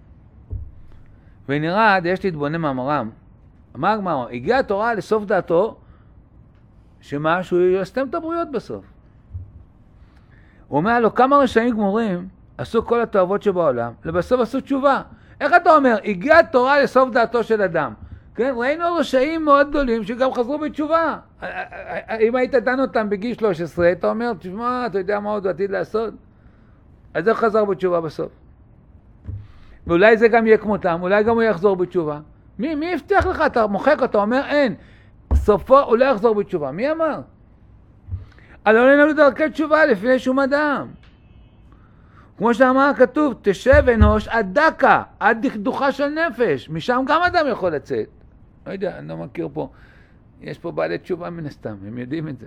ונראה, יש להתבונן מאמרם. אמר הגמרא, הגיעה התורה לסוף דעתו, שמה? שהוא יסתם את הבריות בסוף. הוא אומר לו, כמה רשעים גמורים עשו כל התועבות שבעולם, לבסוף עשו תשובה. איך אתה אומר? הגיעה התורה לסוף דעתו של אדם. כן, ראינו רשעים מאוד גדולים שגם חזרו בתשובה. אם היית דן אותם בגיל 13, אתה אומר, תשמע, אתה יודע מה עוד עתיד לעשות? אז איך חזר בתשובה בסוף? ואולי זה גם יהיה כמותם, אולי גם הוא יחזור בתשובה. מי הבטיח לך? אתה מוחק, אתה אומר, אין. סופו הוא לא יחזור בתשובה. מי אמר? הלא ננהלו דרכי תשובה לפני שום אדם. כמו שאמר כתוב, תשב אנוש עד דקה, עד דכדוכה של נפש. משם גם אדם יכול לצאת. לא יודע, אני לא מכיר פה. יש פה בעלי תשובה מן הסתם, הם יודעים את זה.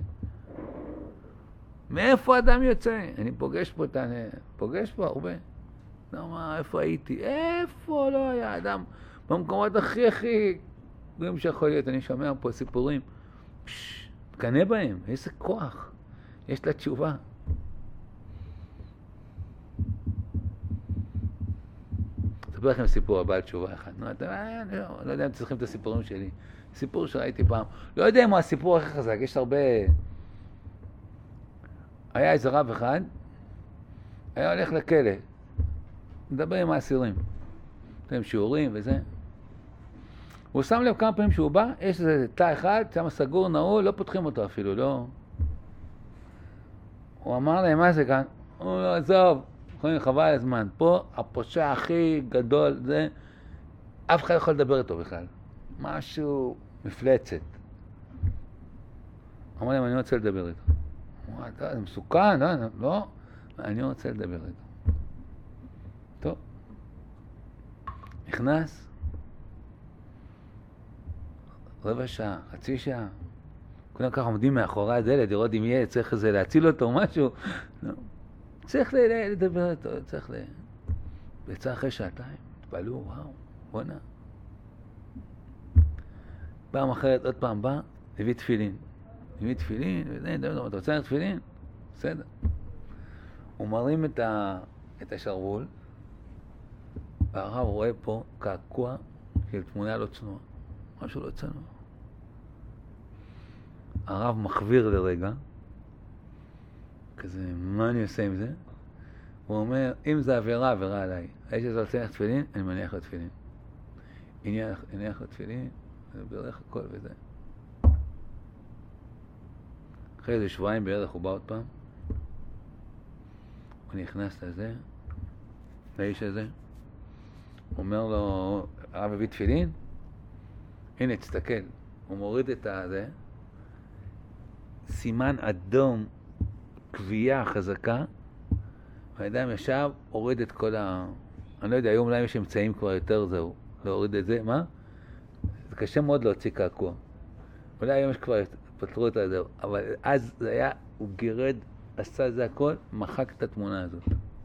מאיפה אדם יוצא? אני פוגש פה הרבה. לא מה, איפה הייתי? איפה לא היה אדם? במקומות הכי גדולים שיכול להיות. אני שומע פה סיפורים. תקנה בהם, איזה כוח. יש לה תשובה. אספר לכם סיפור הבעל תשובה אחד. לא יודע אם צריכים את הסיפורים שלי. סיפור שראיתי פעם. לא יודע אם הוא הסיפור הכי חזק. יש הרבה... היה איזה רב אחד, היה הולך לכלא. מדבר עם האסירים. נותן שיעורים וזה. הוא שם לב כמה פעמים שהוא בא, יש איזה תא אחד, שם סגור, נעול, לא פותחים אותו אפילו, לא. הוא אמר להם, מה זה כאן? הוא לא, עזוב, חבל הזמן. פה הפושע הכי גדול, זה, אף אחד יכול לדבר איתו בכלל. משהו מפלצת. אמר להם, אני רוצה לדבר איתו. הוא אמר, זה מסוכן, לא? אני רוצה לדבר איתו. טוב. נכנס, רבע שעה, חצי שעה, כולם ככה עומדים מאחורי הדלת, לראות אם יהיה, צריך איזה להציל אותו או משהו. לא. צריך לדבר איתו, צריך ויצא אחרי שעתיים, התפעלו, וואו, בוא'נה. פעם אחרת, עוד פעם בא, הביא תפילין, וזה, אתה רוצה תפילין? בסדר. הוא מרים את השרוול, והרב רואה פה קעקוע של תמונה לא צנועה, משהו לא צנוע. הרב מחוויר לרגע, כזה, מה אני עושה עם זה? הוא אומר, אם זה עבירה עליי. האיש הזה רוצה לך תפילין, אני מניח לו תפילין. הניח לו תפילין, אני ברך הכל וזה. אחרי איזה שבועיים בערך הוא בא עוד פעם, הוא נכנס לזה, לאיש הזה, אומר לו, הרב הביא תפילין? הנה, תסתכל. הוא מוריד את הזה, סימן אדום, קביעה חזקה, והאדם ישב, הוריד את כל אני לא יודע, היום אולי יש אמצעים כבר יותר זהו, להוריד את זה, מה? זה קשה מאוד להוציא קעקוע. אולי היום יש כבר פתרו את זה, אבל אז זה היה, הוא גירד, עשה זה הכל, מחק את התמונה הזאת.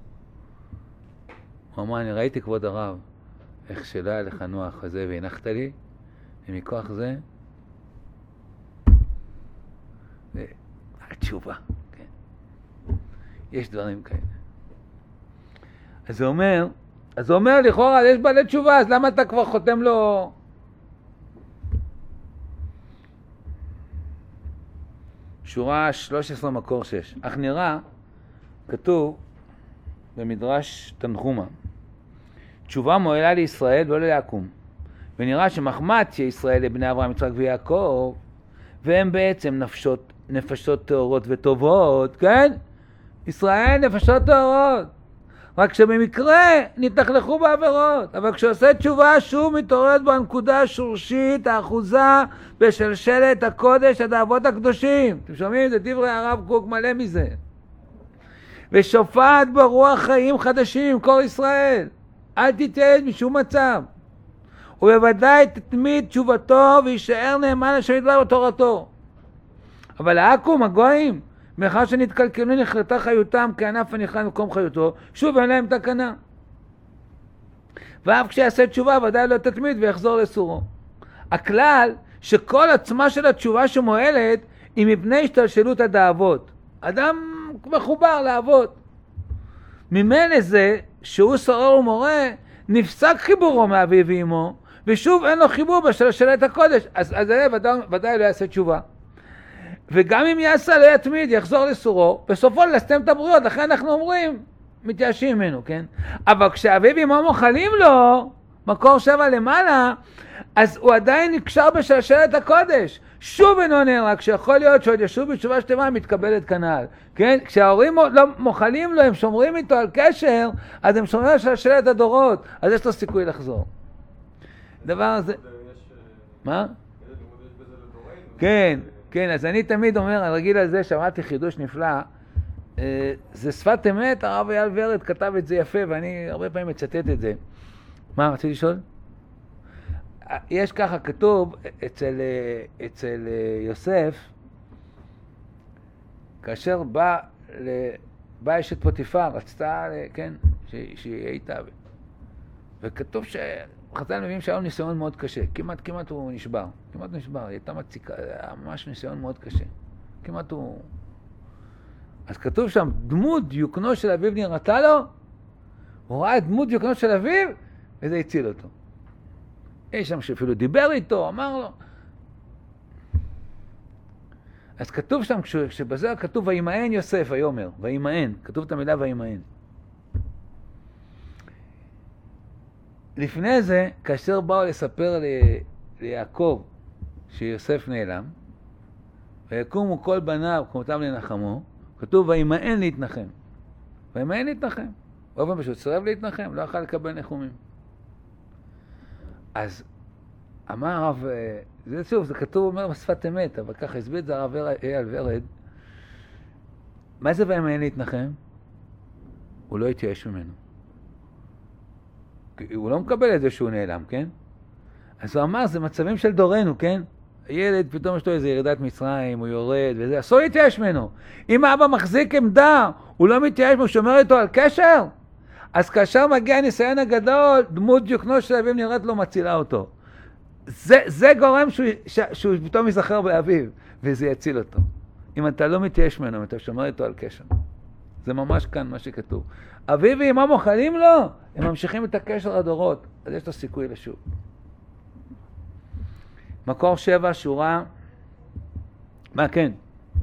הוא אמר, אני ראיתי כבוד הרב, איך שלא היה לך נוח הזה והנחת לי, ומכוח זה, התשובה, כן. יש דברים כאלה. אז הוא אומר לכאורה, יש בעלי תשובה, אז למה אתה כבר חותם לו? שורה 13 מקור 6. אך נראה, כתוב במדרש תנחומה, תשובה מועילה לישראל ולא לעקום. ונראה שמחמת שישראל לבני אברהם, יצחק ויעקב, והם בעצם נפשות טהורות וטובות, כן? ישראל נפשות טהורות. רק שבמקרה נתנחלכו בעבירות, אבל כשעושה תשובה שוב מתעוררת בו הנקודה השורשית, האחוזה בשלשלת הקודש עד האבות הקדושים. אתם שומעים? זה דברי הרב קוק מלא מזה. ושופעת ברוח חיים חדשים עם כל ישראל. אל תתייעד משום מצב. ובוודאי תתמיד תשובתו וישאר נאמן לשם יתברך בתורתו. אבל העכו"ם, הגויים, מאחר שנתקלקלו נחלטה חיותם כענף הנכלל במקום חיותו, שוב אין להם תקנה. ואף כשיעשה תשובה ודאי לא תתמיד ויחזור לסורו. הכלל שכל עצמה של התשובה שמועלת היא מפני השתלשלות הדאבות. אדם מחובר לאבות. ממילא זה שהוא סורר ומורה נפסק חיבורו מאביו ואמו, ושוב אין לו חיבור בשלשלת הקודש, אז זה ודאי לא יעשה תשובה. וגם אם יעשה לא יתמיד, יחזור לסורו, בסופו לסתם את הבריות, לכן אנחנו אומרים, מתייאשים ממנו, כן? אבל כשאביו ואמו מוחלים לו, מקור 7 למעלה, אז הוא עדיין נקשר בשלשלת הקודש. שוב אינו נהרג, שיכול להיות שעוד ישוב בתשובה שלמה מתקבלת כנ"ל, כן? כשההורים לא מוחלים לו, הם שומרים איתו על קשר, אז הם שומרים על שלשלת הדורות, אז יש לו סיכוי לחזור. דבר הזה... מה? כן, כן, אז אני תמיד אומר, הרגיל הזה, שמעתי חידוש נפלא, זה שפת אמת, הרב אייל ורד כתב את זה יפה, ואני הרבה פעמים מצטט את זה. מה, רציתי לשאול? יש ככה כתוב אצל יוסף, כאשר בא אשת פוטיפר, רצתה, כן, שהיא הייתה, וכתוב חז"ל מביאים שהיה לו ניסיון מאוד קשה, כמעט הוא נשבר, היא הייתה מציקה, ממש ניסיון מאוד קשה, כמעט הוא... אז כתוב שם, דמות דיוקנו של אביו נראתה לו, הוא ראה את דמות דיוקנו של אביו, וזה הציל אותו. יש שם שאפילו דיבר איתו, אמר לו. אז כתוב שם, כשבזה כתוב, וימאן יוסף, היומר, וימאן, כתוב את המילה וימאן. לפני זה, כאשר באו לספר ליעקב שיוסף נעלם, ויקומו כל בניו כמותם לנחמו, כתוב וימאן להתנחם. וימאן להתנחם. באופן פשוט, סירב להתנחם, לא יכול לקבל ניחומים. אז אמר הרב, זה שוב, זה כתוב, אומר בשפת אמת, אבל ככה הסביר את זה הרב אייל ורד. מה זה וימאן להתנחם? הוא לא יתייאש ממנו. הוא לא מקבל את זה שהוא נעלם, כן? אז הוא אמר, זה מצבים של דורנו, כן? הילד, פתאום יש לו איזו ירידת מצרים, הוא יורד וזה, אסור להתייאש ממנו. אם האבא מחזיק עמדה, הוא לא מתייאש, הוא שומר איתו על קשר. אז כאשר מגיע הניסיון הגדול, דמות דיוקנו של אביו נראית לו, מצילה אותו. זה גורם שהוא פתאום יזכר באביו, וזה יציל אותו. אם אתה לא מתייאש ממנו, אתה שומר איתו על קשר. זה ממש כאן מה שכתוב. אביו ואמא מוחלים לו, הם ממשיכים את הקשר לדורות, אז יש לו סיכוי לשוב. מקור 7, שורה... מה כן?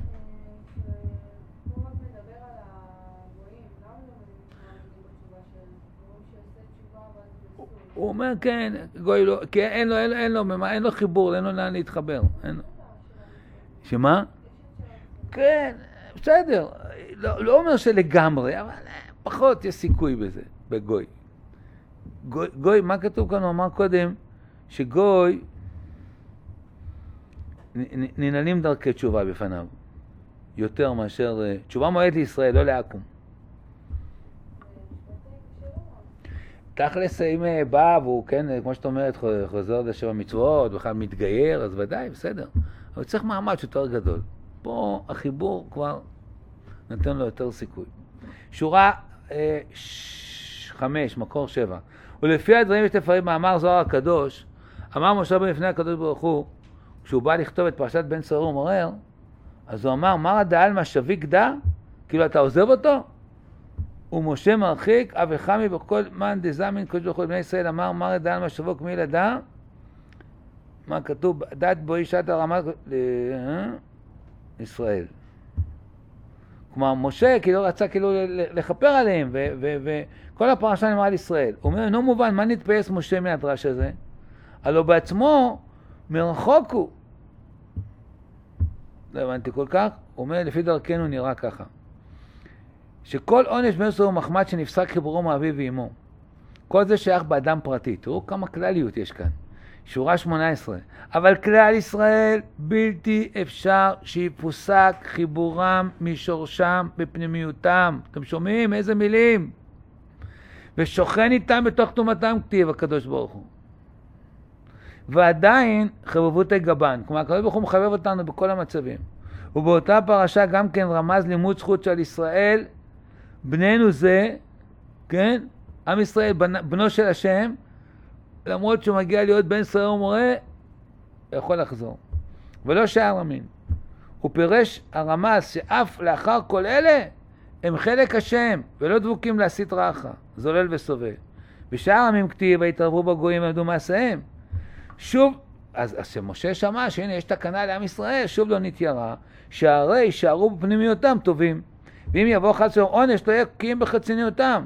הוא אומר כן, גוי לא, כי אין לו חיבור, אין לו לאן להתחבר. שמה? כן, בסדר, לא אומר שלגמרי, אבל פחות יש סיכוי בזה, בגוי. גוי, מה כתוב כאן? הוא אמר קודם, שגוי ננעלים דרכי תשובה בפניו, יותר מאשר, תשובה מועד לישראל, לא לעקום. תכלס, אם בא והוא, כן, כמו שאת אומרת, חוזר לשבע מצוות, בכלל מתגייר, אז ודאי, בסדר. אבל צריך מעמד יותר גדול. פה החיבור כבר נותן לו יותר סיכוי. שורה 5, מקור 7. ולפי הדברים שתפרים מאמר זוהר הקדוש, אמר משה רבנו לפני הקדוש ברוך הוא, כשהוא בא לכתוב את פרשת בן צעיר ומורר, אז הוא אמר, מרא דעלמא שביק דא? כאילו אתה עוזב אותו? ומשה מרחיק, אבי חמי בכל מן דזמין קדוש ברוך הוא לבני ישראל, אמר מרא דעלמא שבוק מי לדא? מה כתוב? דת בו אישת הרמת ישראל. כלומר, משה כאילו רצה כאילו לכפר עליהם, וכל הפרשה נאמרה על ישראל. הוא אומר, נו מובן, מה נתפייס משה מהדרש הזה? הלא בעצמו מרחוק הוא. לא הבנתי כל כך. הוא אומר, לפי דרכנו נראה ככה. שכל עונש בן סור ומחמד שנפסק חיבורו מאביו ואמו. כל זה שייך באדם פרטי. תראו כמה כלליות יש כאן. שורה 18. אבל כלל ישראל בלתי אפשר שיפוסק חיבורם משורשם בפנימיותם. אתם שומעים? איזה מילים? ושוכן איתם בתוך תומתם כתיב הקדוש ברוך הוא. ועדיין חבבות הגבן. כלומר, הקדוש ברוך הוא מחבב אותנו בכל המצבים. ובאותה פרשה גם כן רמז לימוד זכות של ישראל, בננו זה, כן? עם ישראל, בנו של השם, למרות שהוא מגיע להיות בן סעיר ומורה, יכול לחזור. ולא שער המין. הוא פירש הרמז שאף לאחר כל אלה, הם חלק השם, ולא דבוקים להסית רעך, זולל וסובב. בשער המין כתיב, והתערבו בגויים ולמדו מעשיהם. שוב, אז שמשה שמע שהנה יש תקנה לעם ישראל, שוב לא נתיירה, שהרי יישארו בפנימיותם טובים. ואם יבוא חד של עונש, לא יהיה קיים בחציניותם.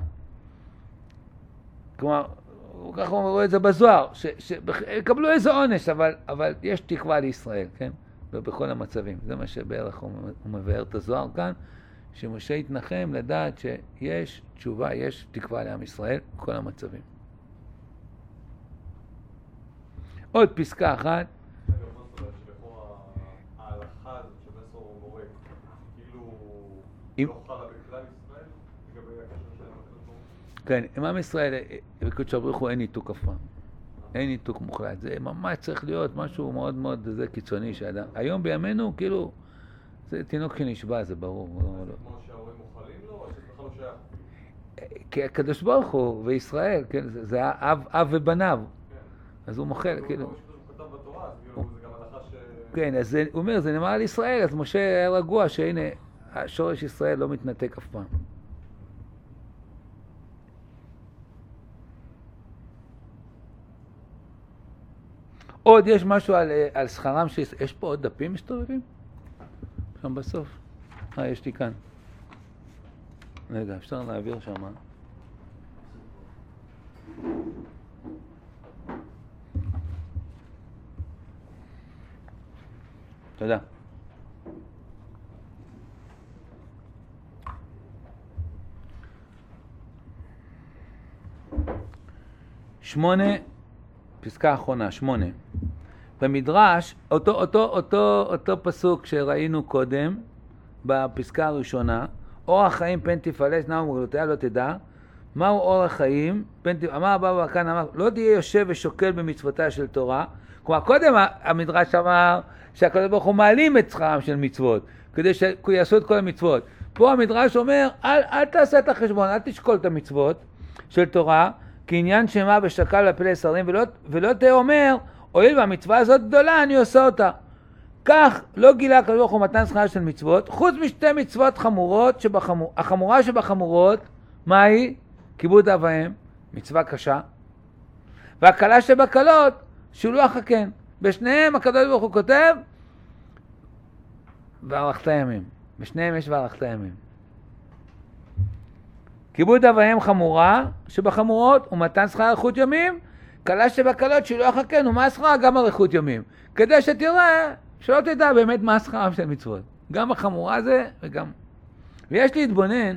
כלומר, ככה הוא רואה את זה בזוהר, שיקבלו איזה עונש, אבל יש תקווה לישראל, כן? ובכל המצבים. זה מה שבערך הוא מבאר את הזוהר כאן, שמשה יתנחם לדעת שיש תשובה, יש תקווה לעם ישראל בכל המצבים. עוד פסקה אחת. ההלכה הזאת שבסור מורה, כאילו לא חלה בכלל ישראל לגבי הקשר שלהם לקדוש ברוך הוא? כן, עם עם ישראל, בקדוש ברוך הוא אין ניתוק אף פעם. אין ניתוק מוחלט. זה ממש צריך להיות משהו מאוד מאוד זה קיצוני שאדם. היום בימינו, כאילו, זה תינוק שנשבע, זה ברור. זה כמו שההורים מוכלים לו, או שזה בכלל לא שייך? כי הקדוש ברוך הוא וישראל, כן, זה אב ובניו. אז הוא מוחל, כאילו. הוא כתב בתורה, אז כאילו זה גם הלכה ש... כן, אז הוא אומר, זה נאמר על ישראל, אז משה היה רגוע שהנה, השורש ישראל לא מתנתק אף פעם. עוד יש משהו על שכרם, יש פה עוד דפים מסתובבים? שם בסוף. יש לי כאן. רגע, אפשר להעביר שם. תודה. שמונה, פסקה האחרונה, 8. במדרש, אותו פסוק שראינו קודם, בפסקה הראשונה, אורח חיים פן תפלס, נאו מוגלותיה לא תדע. מהו אורח חיים? אמר הבא כאן, אמר, לא תהיה יושב ושוקל במצוותיה של תורה. כלומר, קודם המדרש אמר שהקדוש ברוך הוא מעלים את שכרם של מצוות, כדי שיעשו את כל המצוות. פה המדרש אומר, אל תעשה את החשבון, אל תשקול את המצוות של תורה, כי עניין שמה בשקל לפני שרים, ולא תאמר, הואיל והמצווה הזאת גדולה, אני עושה אותה. כך לא גילה הקדוש ברוך הוא מתן שכר של מצוות, חוץ משתי מצוות חמורות, החמורה שבחמורות, מה היא? כיבוד אב ואם, מצווה קשה, והקלה שבקלות, שילוח הקן. בשניהם הקדוש ברוך הוא כותב, וארכת ימים. בשניהם יש וארכת ימים. כיבוד אב ואם חמורה שבחמורות, ומתן שכר אריכות ימים, קלה שבקלות, שילוח הקן, ומה השכר? גם אריכות ימים. כדי שתראה, שלא תדע באמת מה השכרם של מצוות. גם החמורה זה וגם... ויש להתבונן,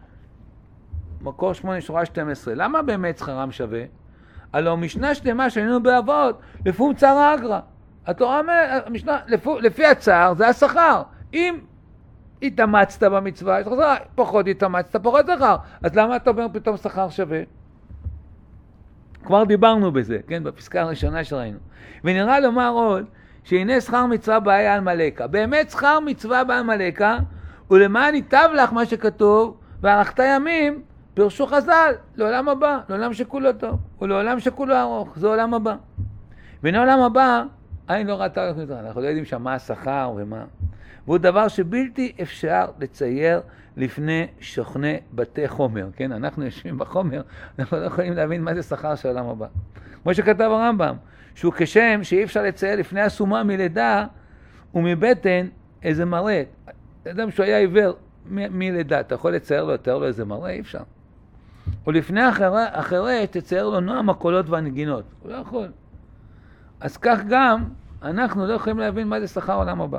מקור 8 שורה 12, למה באמת שכרם שווה? הלוא משנה שלמה שהיינו באבות, לפום צער אגרא. התורה אומרת, לפי הצער זה השכר. אם התאמצת במצווה, יש לך שכר, פחות התאמצת, פחות שכר. אז למה אתה אומר פתאום שכר שווה? כבר דיברנו בזה, כן? בפסקה הראשונה שראינו. ונראה לומר עוד, שהנה שכר מצווה בעיה על מלאקה. באמת שכר מצווה בעל מלאקה, ולמען ייטב לך מה שכתוב, וארכת ימים, פרשו חז"ל, לעולם הבא, לעולם שכולו טוב, ולעולם שכולו ארוך, זה עולם הבא. והנה עולם הבא, אין לא ראתה לך מצווה, אנחנו לא יודעים שם מה השכר ומה. והוא דבר שבלתי אפשר לצייר לפני שוכני בתי חומר, כן? אנחנו יושבים בחומר, אנחנו לא יכולים להבין מה זה שכר של עולם הבא. כמו שכתב הרמב"ם, שהוא כשם שאי אפשר לצייר לפני הסומה מלידה ומבטן איזה מראה. אדם שהוא היה עיוור מלידה, אתה יכול לצייר לו, לתאר לו איזה מראה? אי אפשר. ולפני אחרי תצייר לו נועם הקולות והנגינות. הוא לא יכול. אז כך גם אנחנו לא יכולים להבין מה זה שכר עולם הבא.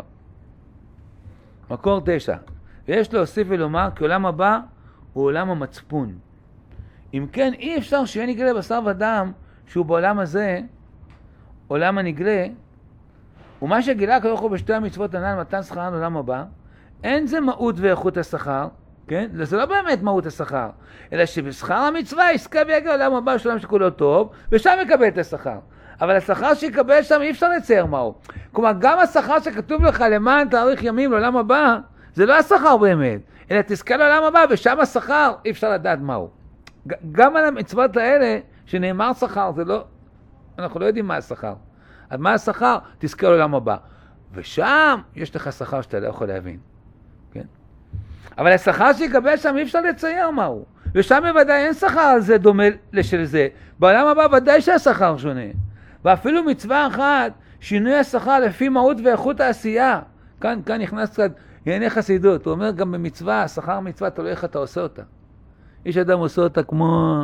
מקור 9. ויש להוסיף ולומר כי עולם הבא הוא עולם המצפון. אם כן, אי אפשר שיהיה נגלה בשר ודם שהוא בעולם הזה, עולם הנגלה, ומה שגילה הקדוש ברוך הוא בשתי המצוות הנ"ל מתן שכרן עולם הבא, אין זה מהות ואיכות השכר, כן? זה לא באמת מהות השכר, אלא שבשכר המצווה יזכה ויגיע עולם הבא של עולם שכולו טוב, ושם יקבל את השכר. אבל השכר שיקבל שם אי אפשר לצייר מהו. כלומר, גם השכר שכתוב לך למען תאריך ימים לעולם הבא, זה לא השכר באמת, אלא תזכה לעולם הבא, ושם השכר אי אפשר לדעת מהו. גם על המצוות האלה שנאמר שכר, זה לא, אנחנו לא יודעים מה השכר. אז מה השכר? תזכה לעולם הבא. ושם יש לך שכר שאתה לא יכול להבין. כן? אבל השכר שיקבל שם אי אפשר לצייר מהו. ושם בוודאי אין שכר על זה דומה לשל זה. בעולם הבא ודאי שהשכר שונה. ואפילו מצווה אחת, שינוי השכר לפי מהות ואיכות העשייה. כאן נכנס קצת ענייני חסידות. הוא אומר גם במצווה, השכר מצווה, תלוי איך אתה עושה אותה. יש אדם עושה אותה כמו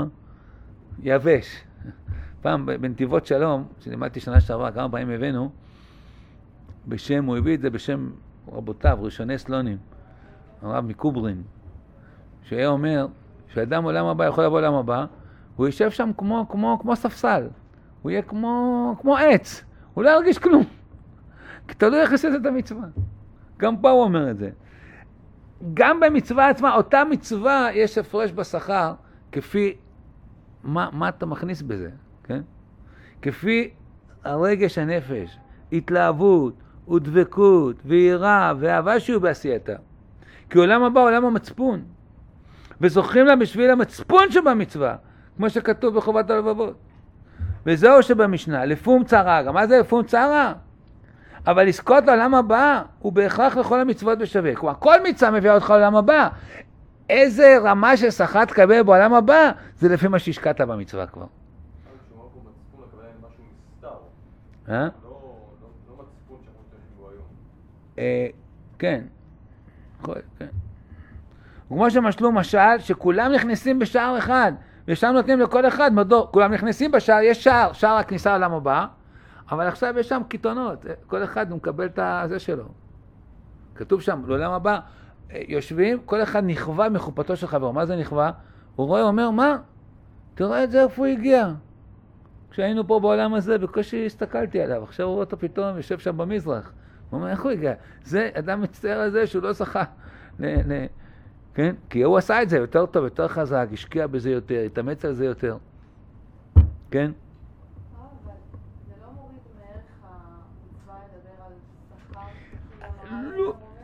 יבש. פעם בנתיבות שלום, שלימדתי שנה שעברה, כמה פעמים הבאנו, בשם, הוא הביא את זה בשם רבותיו, ראשוני סלונים, הרב מקוברין, שהיה אומר, שאדם עולם הבא יכול לבוא עולם הבא, הוא יישב שם כמו ספסל, הוא יהיה כמו עץ, הוא לא ירגיש כלום, כי תלוי איך עשית את המצווה. גם פה הוא אומר את זה. גם במצווה עצמה, אותה מצווה יש הפרש בשכר, כפי מה אתה מכניס בזה, כן? כפי הרגש הנפש, התלהבות, ודבקות, ויראה, ואהבה שהוא בעשייתה. כי עולם הבא עולם המצפון, וזוכרים לה בשביל המצפון שבמצווה, כמו שכתוב בחובת הלבבות. וזהו שבמשנה, לפום צרה, גם מה זה לפום צרה? אבל לזכות לעולם הבא הוא בהכרח לכל המצוות בשווה. כלומר, כל מצווה מביאה אותך לעולם הבא. איזה רמה של שכר תקבל בעולם הבא, זה לפי מה שהשקעת במצווה כבר. כשאומר פה מצפון, הכוונה אין משהו מסתר. לא מצפון שאנחנו משתמשים בו היום. כן. כן. וכמו שמשלו משל, שכולם נכנסים בשער אחד, ושם נותנים לכל אחד מדור. כולם נכנסים בשער, יש שער הכניסה לעולם הבא, אבל עכשיו יש שם קיתונות, כל אחד הוא מקבל את זה שלו. כתוב שם, לעולם הבא, יושבים, כל אחד נכווה מחופתו של חברו. מה זה נכווה? הוא רואה, אומר, מה? תראה את זה, איפה הוא הגיע? כשהיינו פה בעולם הזה, בקושי הסתכלתי עליו, עכשיו הוא רואה אותו פתאום, יושב שם במזרח. הוא אומר, איך הוא הגיע? זה, אדם מצטער על זה שהוא לא זכה כן? כי הוא עשה את זה יותר טוב, יותר חזק, השקיע בזה יותר, התאמץ על זה יותר. כן? אבל זה לא מוריד מערך המצווה לדבר על שכר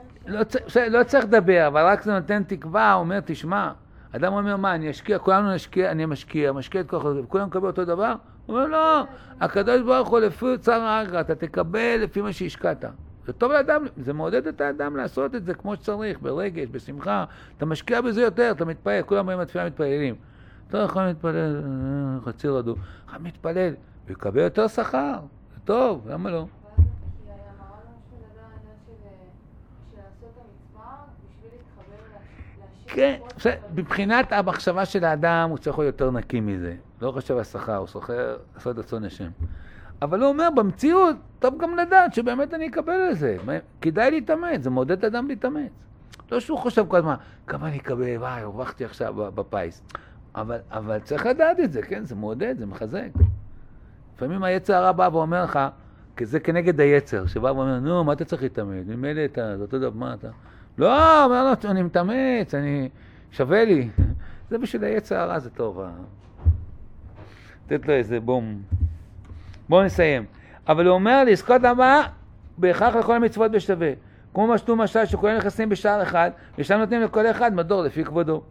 לא צריך לדבר, אבל רק זה נותן תקווה, הוא אומר, תשמע, אדם אומר, מה, אני אשקיע, כולנו נשקיע, אני משקיע את כוח הזה, וכולם מקבל אותו דבר? הוא אומר, לא, הקדוש ברוך הוא לפי צער האגרא, אתה תקבל לפי מה שהשקעת. זה טוב לאדם, זה מעודד את האדם לעשות את זה כמו שצריך, ברגש, בשמחה, אתה משקיע בזה יותר, אתה מתפעל, כולם באים לתפילה מתפעלים. אתה יכול להתפלל, חצי רדו, אתה מתפלל, ויקבל יותר שכר, זה טוב, למה לא? כי היה מראה לנו שמדבר על העניין של לעשות את המצווה בשביל להתחבר, כן, מבחינת המחשבה של האדם הוא צריך להיות יותר נקי מזה. לא חושב על שכר, הוא שוכר לעשות רצון השם. אבל הוא אומר, במציאות, טוב גם לדעת שבאמת אני אקבל את זה. כדאי להתאמץ, זה מעודד אדם להתאמץ. לא שהוא חושב כל הזמן, כמה אני אקבל, וואי, הרווחתי עכשיו בפיס. אבל צריך לדעת את זה, כן? זה מעודד, זה מחזק. לפעמים היצר הרע בא ואומר לך, כי זה כנגד היצר, שבא ואומר, נו, מה אתה צריך להתאמץ? ממילא אתה, זה אותו דבר, מה אתה? לא, אומר לו, אני מתאמץ, שווה לי. זה בשביל היצר הרע, זה טוב. לתת לו איזה בום. בואו נסיים. אבל הוא אומר, לזכות הבא, בהכרח לכל המצוות בשווה. כמו משנו משל שכולם נכנסים בשער אחד, ושם נותנים לכל אחד מדור לפי כבודו.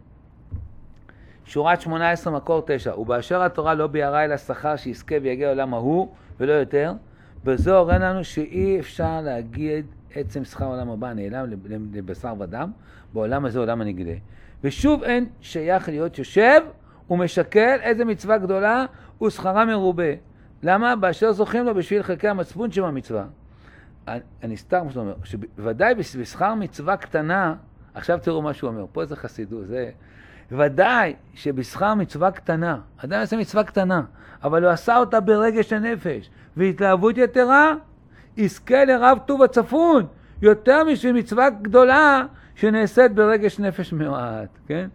שורת 18 מקור 9. ובאשר התורה לא ביארה אלא שכר שיזכה ויגיע לעולם ההוא ולא יותר, בזו הורא לנו שאי אפשר להגיד עצם שכר העולם הבא נעלם לבשר ודם, בעולם הזה עולם הנגלה. ושוב אין שייך להיות יושב ומשקל איזה מצווה גדולה ושכרה מרובה. למה? באשר זוכים לו בשביל חלקי המצפון שבמצווה. אני סתם מה שאומר, שוודאי בשכר מצווה קטנה, עכשיו תראו מה שהוא אומר, פה זה חסידות, זה ודאי שבשכר מצווה קטנה, אדם עושה מצווה קטנה, אבל הוא עשה אותה ברגש הנפש, והתלהבות יתרה, יזכה לרב טוב הצפון, יותר משל מצווה גדולה שנעשית ברגש נפש מעט, כן?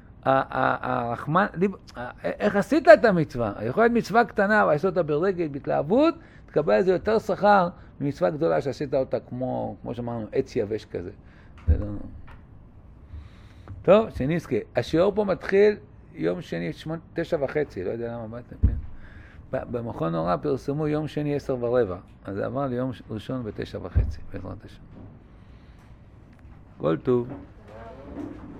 הרחמן, איך עשית את המצווה? יכול להיות מצווה קטנה, אבל עשית אותה ברגש, בהתלהבות, תקבל על זה יותר שכר ממצווה גדולה שעשית אותה כמו שאמרנו, עץ יבש כזה. זה לא... טוב, שנזכה. השיעור פה מתחיל יום שני, 9:30, לא יודע למה באתם, כן? במכון הוראה פרסמו יום שני 10:15, אז זה עבר ליום ראשון ב9:30, בעזרת השם. כל טוב.